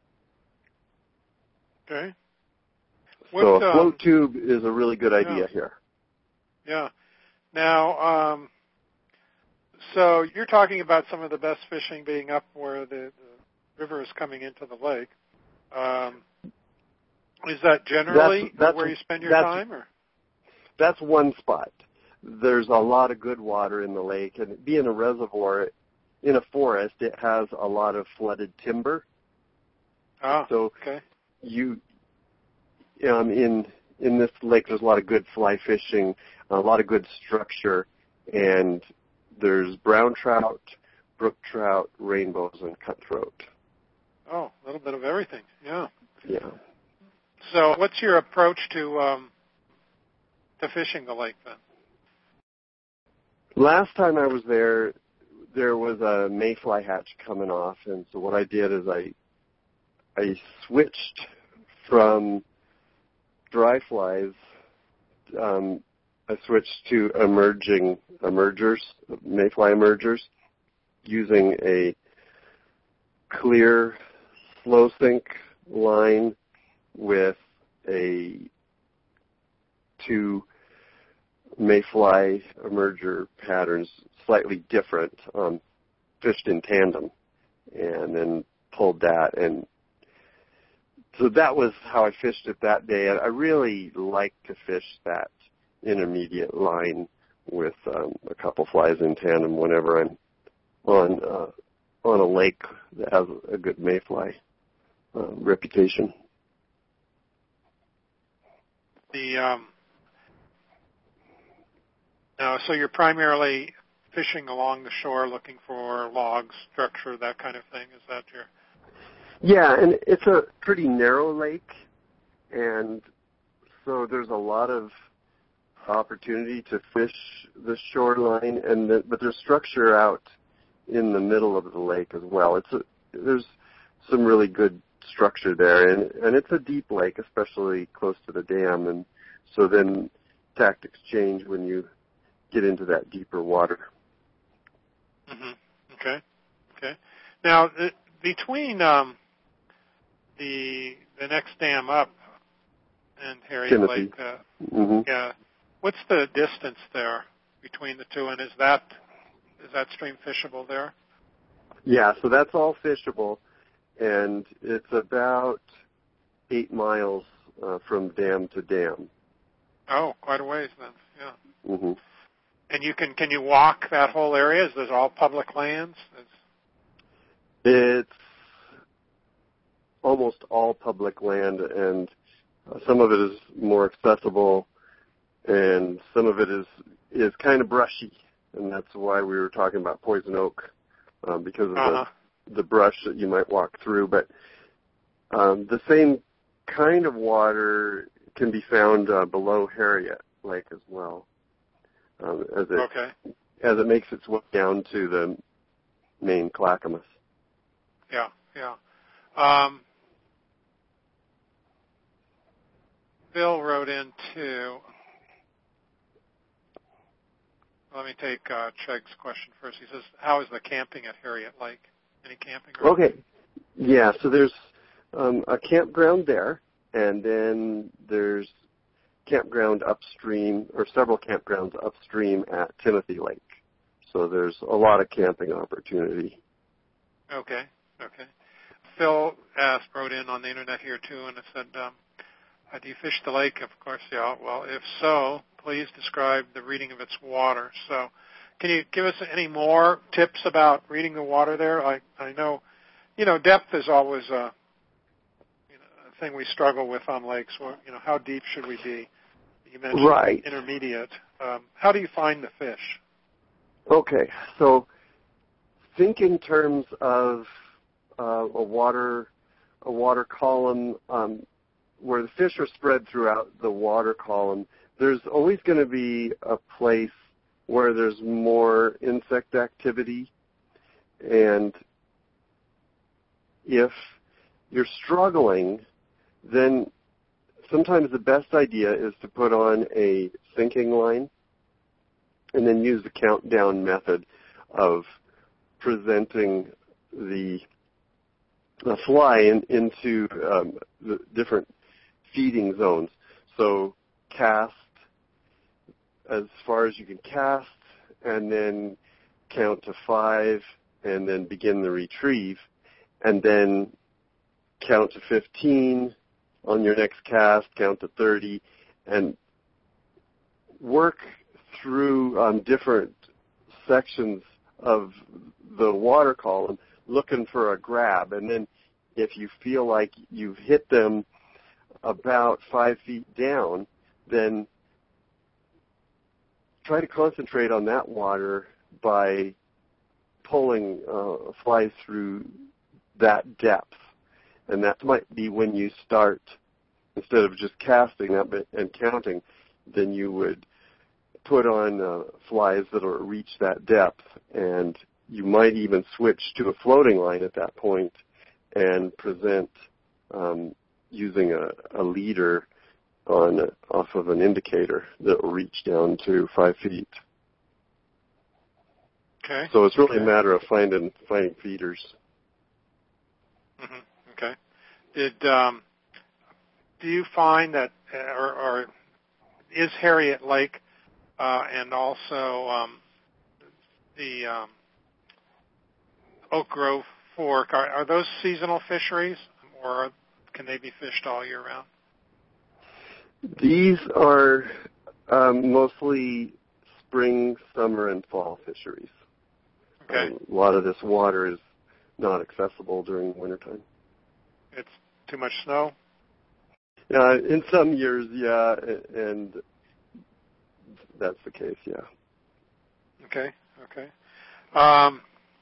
Okay. So What, a float um, tube is a really good idea yeah. here. Yeah. Now, um, so you're talking about some of the best fishing being up where the, the river is coming into the lake. Um, is that generally that's, that's, where you spend your that's, time? Or? That's one spot. There's a lot of good water in the lake, and being a reservoir in a forest, it has a lot of flooded timber. Ah, so okay. you um, in in this lake, there's a lot of good fly fishing, a lot of good structure, and there's brown trout, brook trout, rainbows, and cutthroat. Oh, a little bit of everything. Yeah. Yeah. So, what's your approach to um, to fishing the lake then? Last time I was there, there was a mayfly hatch coming off, and so what I did is I I switched from dry flies. Um, I switched to emerging emergers, mayfly emergers, using a clear slow sink line with a two mayfly emerger patterns, slightly different, um, fished in tandem, and then pulled that. And so that was how I fished it that day. I really like to fish that intermediate line with um, a couple flies in tandem whenever I'm on uh, on a lake that has a good mayfly uh, reputation. The um, now, so you're primarily fishing along the shore, looking for logs, structure, that kind of thing. Is that your? Yeah, and it's a pretty narrow lake, and so there's a lot of opportunity to fish the shoreline, and the, but there's structure out in the middle of the lake as well. It's a, there's some really good structure there, and and it's a deep lake, especially close to the dam, and so then tactics change when you get into that deeper water. Mm-hmm. Okay. Okay. Now, the, between um, the the next dam up and Harriet Timothy. Lake, uh, Mm-hmm. yeah, what's the distance there between the two, and is that is that stream fishable there? Yeah, so that's all fishable, and it's about eight miles uh, from dam to dam. Oh, quite a ways then. Yeah. Mm-hmm. And you can can you walk that whole area? Is this all public lands? It's, It's almost all public land, and uh, some of it is more accessible, and some of it is is kind of brushy, and that's why we were talking about poison oak, um, because of uh-huh. the the brush that you might walk through. But um, the same kind of water can be found uh, below Harriet Lake as well, um, as it Okay. as it makes its way down to the main Clackamas. Yeah, yeah. Um, Bill wrote in too. Let me take uh, Cheg's question first. He says, "How is the camping at Harriet Lake? Any camping?" Around? Okay. Yeah. So there's um, a campground there, and then there's campground upstream, or several campgrounds upstream at Timothy Lake. So there's a lot of camping opportunity. Okay. Okay. Phil asked, wrote in on the internet here too, and it said, um, uh, "Do you fish the lake?" Of course, yeah. Well, if so, please describe the reading of its water. So, can you give us any more tips about reading the water there? I I know, you know, depth is always a, you know, a thing we struggle with on lakes. Well, you know, how deep should we be? You mentioned Right. intermediate. Um, how do you find the fish? Okay. So think in terms of uh, a water a water column um, where the fish are spread throughout the water column. There's always going to be a place where there's more insect activity And if you're struggling, then sometimes the best idea is to put on a sinking line and then use the countdown method of presenting the, the fly in, into um, the different feeding zones. So cast as far as you can cast, and then count to five, and then begin the retrieve, and then count to fifteen on your next cast, count to thirty, and work through um, different sections of the water column looking for a grab. And then if you feel like you've hit them about five feet down, then try to concentrate on that water by pulling uh, flies through that depth. And that might be when you start, instead of just casting up and counting, then you would put on uh, flies that will reach that depth. And you might even switch to a floating line at that point and present um, using a, a leader on off of an indicator that will reach down to five feet. Okay. So it's really okay. a matter of finding finding feeders. Mm-hmm. Okay. Did um, do you find that, or, or is Harriet Lake uh, and also um, the um, Oak Grove Fork, are, are those seasonal fisheries, or can they be fished all year round? These are um, mostly spring, summer, and fall fisheries. Okay. Um, a lot of this water is not accessible during wintertime. It's too much snow? Yeah, in some years, yeah, and that's the case, yeah. Okay, okay. Um,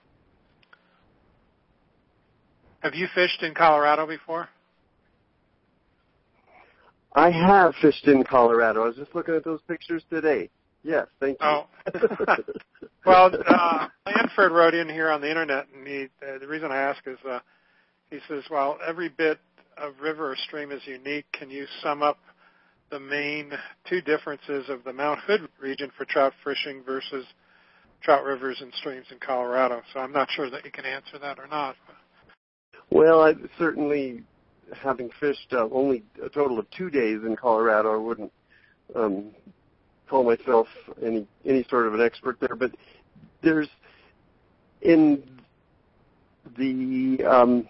have you fished in Colorado before? I have fished in Colorado. I was just looking at those pictures today. Yes, thank you. Oh. Well, uh, Lanford wrote in here on the internet, and he, uh, the reason I ask is uh, he says, well, every bit of river or stream is unique. Can you sum up the main two differences of the Mount Hood region for trout fishing versus trout rivers and streams in Colorado? So I'm not sure that you can answer that or not. Well, I certainly, having fished uh, only a total of two days in Colorado, I wouldn't um, call myself any any sort of an expert there. But there's in the um,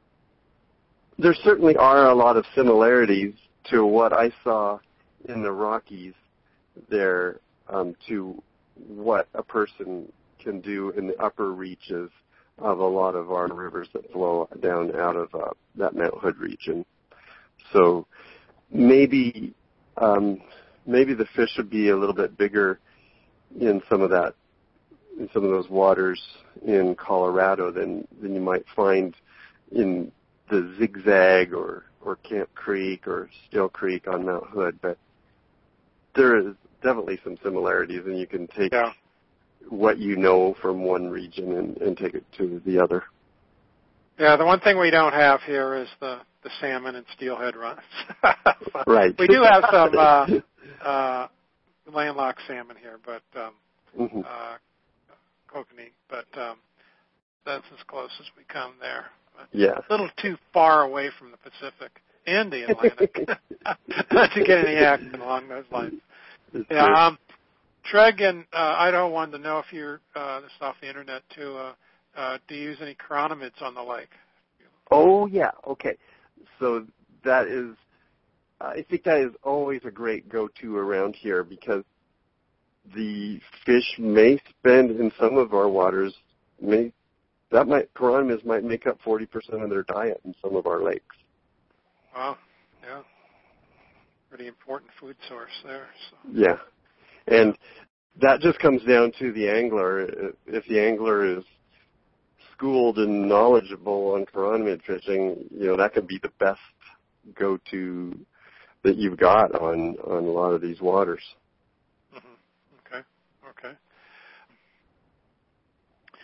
there certainly are a lot of similarities to what I saw in the Rockies there um, to what a person can do in the upper reaches of a lot of our rivers that flow down out of uh, that Mount Hood region. So maybe um, maybe the fish would be a little bit bigger in some of that in some of those waters in Colorado than than you might find in the Zigzag or, or Camp Creek or Still Creek on Mount Hood. But there is definitely some similarities, and you can take yeah. what you know from one region and, and take it to the other. Yeah, the one thing we don't have here is the, the salmon and steelhead runs. Right. We do have some uh, uh, landlocked salmon here, but um, mm-hmm. uh, kokanee, but um, that's as close as we come there. But yeah. A little too far away from the Pacific and the Atlantic to get any action along those lines. It's yeah. Um, Treg in uh, Idaho wanted to know if you're, uh, this is off the internet too, uh, uh, do you use any chironomids on the lake? Oh, yeah, okay. So that is, I think that is always a great go-to around here because the fish may spend in some of our waters, may, that might, chironomids might make up forty percent of their diet in some of our lakes. Wow, yeah. Pretty important food source there. So. Yeah. And that just comes down to the angler. If the angler is schooled and knowledgeable on chironomid fishing, you know, that could be the best go-to that you've got on, on a lot of these waters. Mm-hmm. Okay, okay.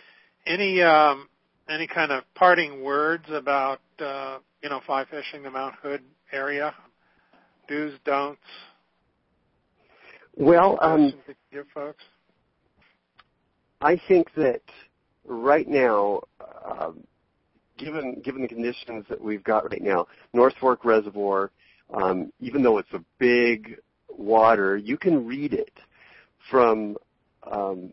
Any um, any kind of parting words about uh, you know fly fishing the Mount Hood area? Do's, don'ts. Well, um, to give folks. I think that right now, um, given given the conditions that we've got right now, North Fork Reservoir, um, even though it's a big water, you can read it from um,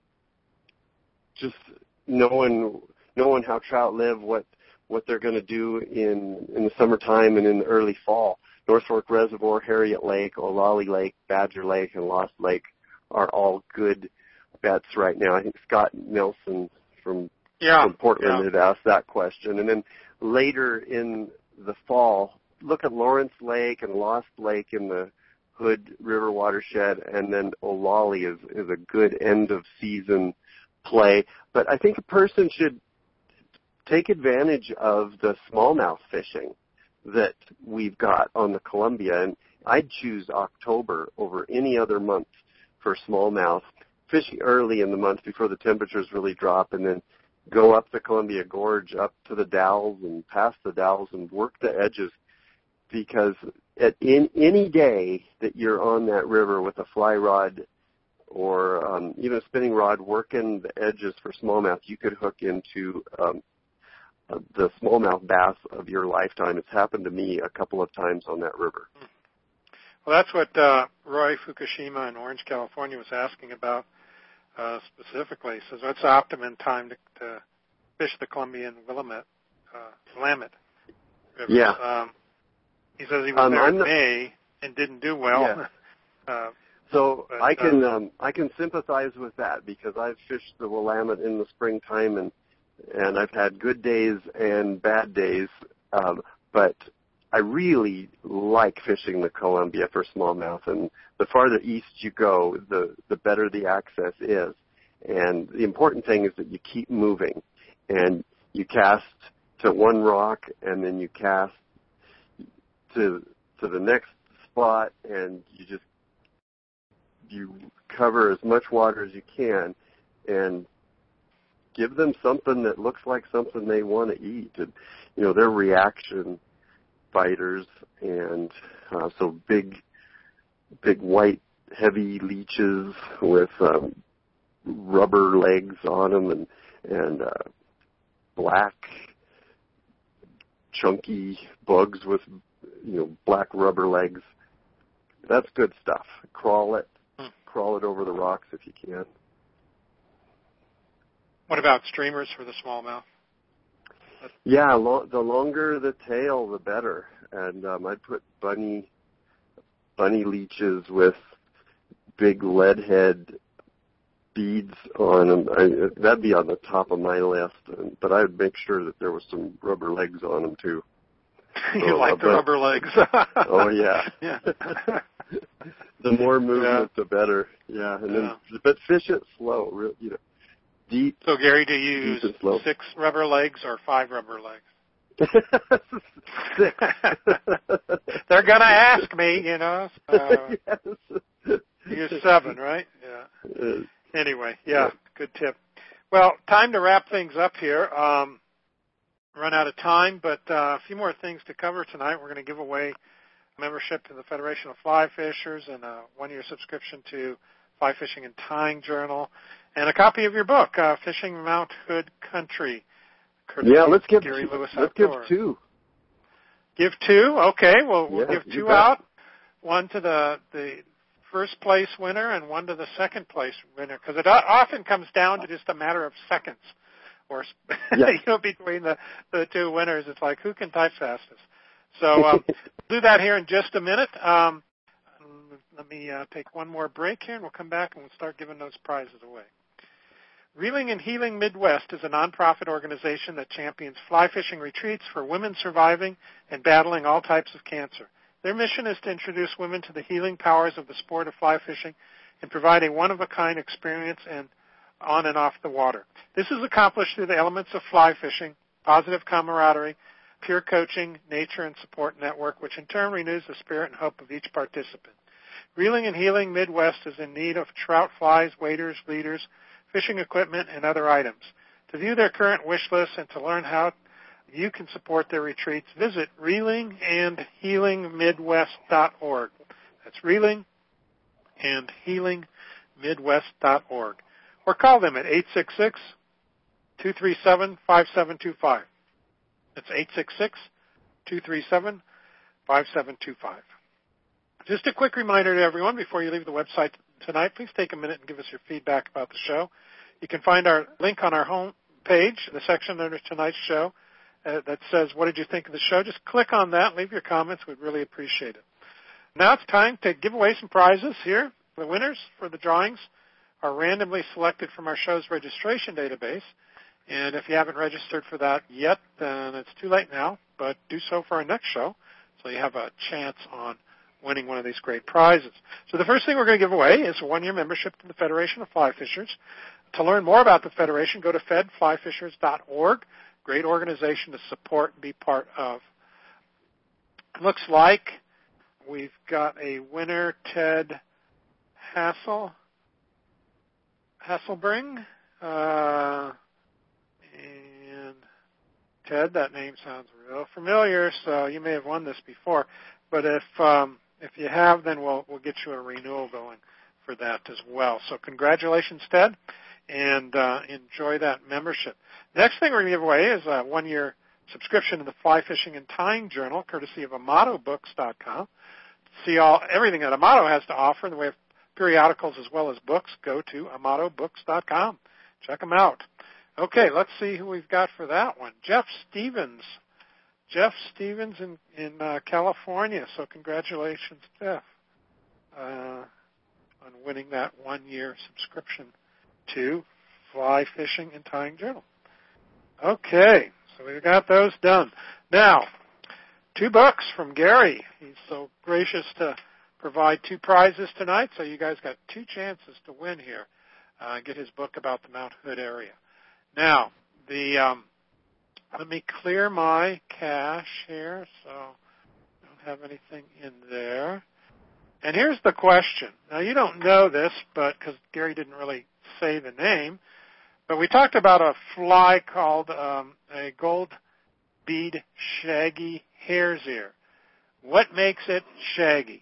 just knowing knowing how trout live, what what they're going to do in in the summertime and in the early fall. North Fork Reservoir, Harriet Lake, Olalley Lake, Badger Lake, and Lost Lake are all good bets right now. I think Scott Nelson from, yeah, from Portland yeah. had asked that question. And then later in the fall, look at Lawrence Lake and Lost Lake in the Hood River watershed, and then Olalley is, is a good end-of-season play. But I think a person should take advantage of the smallmouth fishing that we've got on the Columbia, and I'd choose October over any other month for smallmouth. Fishing early in the month before the temperatures really drop, and then go up the Columbia Gorge, up to the Dalles and past the Dalles and work the edges, because at in any day that you're on that river with a fly rod or um, even a spinning rod working the edges for smallmouth, you could hook into um, uh, the smallmouth bass of your lifetime. It's happened to me a couple of times on that river. Well, that's what uh, Roy Fukushima in Orange, California was asking about uh, specifically. He says, what's the optimum time to, to fish the Columbia and Willamette, uh, Willamette rivers? Yeah. Um, he says he was um, there in not, May and didn't do well. Yeah. uh, so but, I can uh, um, I can sympathize with that, because I've fished the Willamette in the springtime, and and I've had good days and bad days, um, but I really like fishing the Columbia for smallmouth, and the farther east you go, the, the better the access is. And the important thing is that you keep moving, and you cast to one rock, and then you cast to to the next spot, and you just you cover as much water as you can, and give them something that looks like something they want to eat. And, you know, their reaction fighters, and uh, so big, big white heavy leeches with um, rubber legs on them, and and uh, black chunky bugs with, you know, black rubber legs. That's good stuff. Crawl it, hmm. crawl it over the rocks if you can. What about streamers for the smallmouth? Yeah, lo- the longer the tail, the better. And um, I'd put bunny bunny leeches with big lead head beads on them. I, that'd be on the top of my list. And, but I'd make sure that there was some rubber legs on them too. You so, like uh, the but, rubber legs? Oh yeah. Yeah. The more movement, yeah. the better. Yeah, and yeah. then but fish it slow. Real, you know. Deep. So, Gary, do you use six rubber legs or five rubber legs? Six. They're going to ask me, you know. So yes. You use seven, right? Yeah. Yes. Anyway, yeah, good tip. Well, time to wrap things up here. Um, run out of time, but uh, a few more things to cover tonight. We're going to give away membership to the Federation of Fly Fishers and a one-year subscription to Fly Fishing and Tying Journal, and a copy of your book, uh, Fishing Mount Hood Country. Yeah, let's give Gary Lewis let's Outdoors. give two. Give two, okay. Well, we'll yeah, give two out. One to the the first place winner and one to the second place winner, because it often comes down to just a matter of seconds, or yeah. you know, between the the two winners. It's like who can type fastest. So um, we'll do that here in just a minute. Um, let me uh, take one more break here, and we'll come back and we'll start giving those prizes away. Reeling and Healing Midwest is a nonprofit organization that champions fly fishing retreats for women surviving and battling all types of cancer. Their mission is to introduce women to the healing powers of the sport of fly fishing and provide a one-of-a-kind experience and on and off the water. This is accomplished through the elements of fly fishing, positive camaraderie, peer coaching, nature, and support network, which in turn renews the spirit and hope of each participant. Reeling and Healing Midwest is in need of trout flies, waders, leaders, fishing equipment, and other items. To view their current wish list and to learn how you can support their retreats, visit reeling and healing midwest dot org. That's reeling and healing midwest dot org. Or call them at eight six six, two three seven, five seven two five. That's eight six six, two three seven, five seven two five. Just a quick reminder to everyone before you leave the website tonight, please take a minute and give us your feedback about the show. You can find our link on our home page, the section under tonight's show, uh, that says, what did you think of the show? Just click on that, leave your comments. We'd really appreciate it. Now it's time to give away some prizes here. The winners for the drawings are randomly selected from our show's registration database. And if you haven't registered for that yet, then it's too late now, but do so for our next show so you have a chance on winning one of these great prizes. So the first thing we're going to give away is a one-year membership to the Federation of Fly Fishers. To learn more about the Federation, go to fed fly fishers dot org. Great organization to support and be part of. Looks like we've got a winner, Ted Hassel, Hasselbring. Uh, and Ted, that name sounds real familiar, so you may have won this before. But if um, if you have, then we'll we'll get you a renewal going for that as well. So congratulations, Ted, and uh, enjoy that membership. Next thing we're going to give away is a one-year subscription to the Fly Fishing and Tying Journal, courtesy of amato books dot com. To see all everything that Amato has to offer in the way of periodicals as well as books, go to amato books dot com. Check them out. Okay, let's see who we've got for that one. Jeff Stevens. Jeff Stevens in, in uh, California. So congratulations, Jeff, uh, on winning that one-year subscription to Fly Fishing and Tying Journal. Okay, so we've got those done. Now, two books from Gary. He's so gracious to provide two prizes tonight, so you guys got two chances to win here. Uh, get his book about the Mount Hood area. Now, the um, let me clear my cache here, so I don't have anything in there. And here's the question. Now, you don't know this, but because Gary didn't really say the name, but we talked about a fly called um, a gold bead shaggy hare's ear. What makes it shaggy?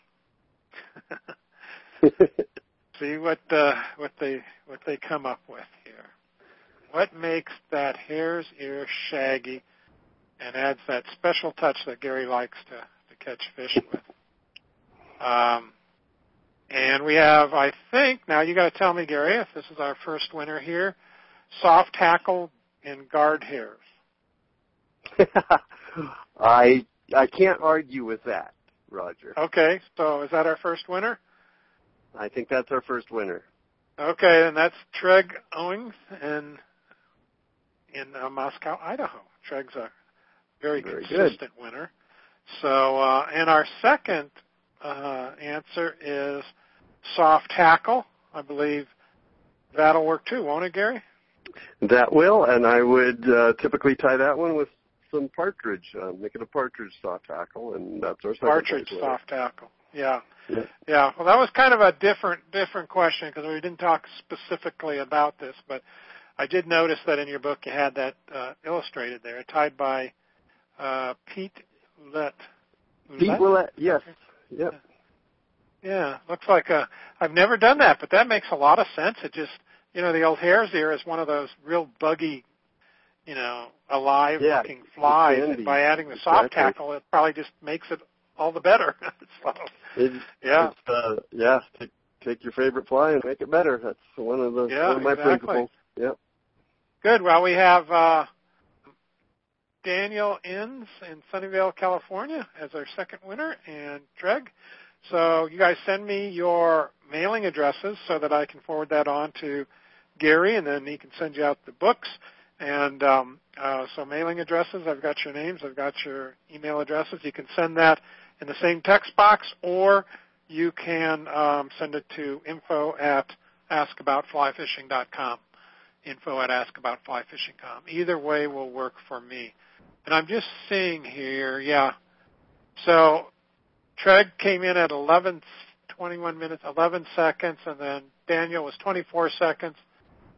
See what uh, what they what they come up with here. What makes that hare's ear shaggy and adds that special touch that Gary likes to, to catch fish with? Um, and we have, I think, now you got to tell me, Gary, if this is our first winner here, soft tackle and guard hairs. I I can't argue with that, Roger. Okay, so is that our first winner? I think that's our first winner. Okay, and that's Treg Owings in in uh, Moscow, Idaho. Treg's a very, very consistent good winner. So, uh, and our second uh, answer is soft tackle. I believe that'll work too, won't it, Gary? That will, and I would uh, typically tie that one with some partridge, uh, make it a partridge soft tackle, and that's our second partridge soft tackle. Yeah. yeah, yeah. Well, that was kind of a different different question because we didn't talk specifically about this, but I did notice that in your book you had that uh, illustrated there, tied by uh, Pete Ouellette. Pete Ouellette, yes. Yep. Yeah, looks like a, I've never done that, but that makes a lot of sense. It just, you know, the old hare's ear is one of those real buggy, you know, alive-looking yeah, flies, and by adding the soft exactly. tackle, it probably just makes it all the better. so, it, yeah. It's, uh, yeah, take, take your favorite fly and make it better. That's one of the yeah, one of my exactly. principles. Yep. Good. Well, we have uh, Daniel Inns in Sunnyvale, California as our second winner, and Treg. So you guys send me your mailing addresses so that I can forward that on to Gary, and then he can send you out the books. And um, uh, so mailing addresses, I've got your names, I've got your email addresses. You can send that in the same text box, or you can um, send it to info at ask about fly fishing dot com. info at ask about fly fishing dot com. Either way will work for me. And I'm just seeing here, yeah. So Treg came in at eleven, twenty-one minutes, eleven seconds, and then Daniel was twenty-four seconds,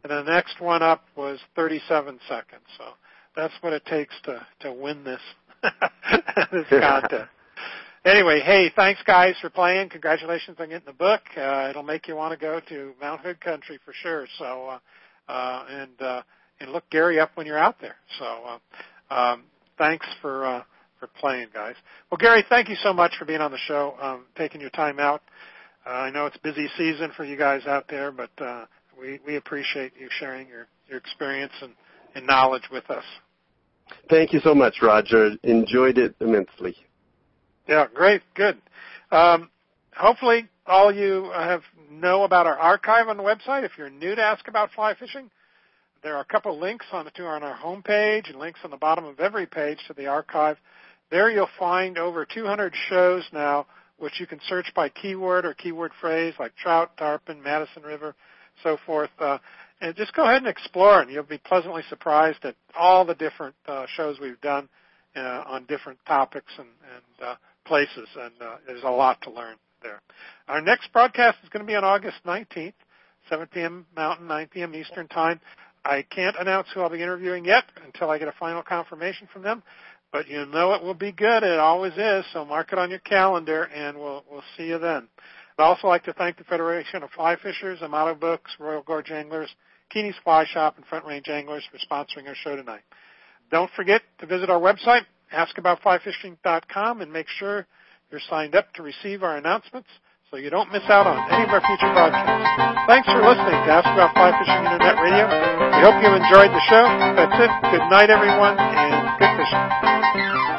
and the next one up was thirty-seven seconds. So that's what it takes to, to win this, this contest. Anyway, hey, thanks, guys, for playing. Congratulations on getting the book. Uh, it'll make you want to go to Mount Hood country for sure. So, uh, uh, and uh, and look Gary up when you're out there. So, uh, um, thanks for uh, for playing, guys. Well, Gary, thank you so much for being on the show, um, taking your time out. Uh, I know it's busy season for you guys out there, but uh, we we appreciate you sharing your your experience and, and knowledge with us. Thank you so much, Roger. Enjoyed it immensely. Yeah, great, good. Um, hopefully all you have know about our archive on the website. If you're new to Ask About Fly Fishing, there are a couple links on, the, on our homepage and links on the bottom of every page to the archive. There you'll find over two hundred shows now, which you can search by keyword or keyword phrase like trout, tarpon, Madison River, so forth. Uh, and just go ahead and explore, and you'll be pleasantly surprised at all the different uh, shows we've done uh, on different topics and, and uh, places, and uh, there's a lot to learn there. Our next broadcast is going to be on August nineteenth, seven p.m. Mountain, nine p.m. Eastern Time. I can't announce who I'll be interviewing yet until I get a final confirmation from them, but you know it will be good. It always is, so mark it on your calendar, and we'll we'll see you then. I'd also like to thank the Federation of Fly Fishers, Amato Books, Royal Gorge Anglers, Keeney's Fly Shop, and Front Range Anglers for sponsoring our show tonight. Don't forget to visit our website, ask about fly fishing dot com, and make sure you're signed up to receive our announcements so you don't miss out on any of our future broadcasts. Thanks for listening to Ask About Fly Fishing Internet Radio. We hope you enjoyed the show. That's it. Good night, everyone, and good fishing.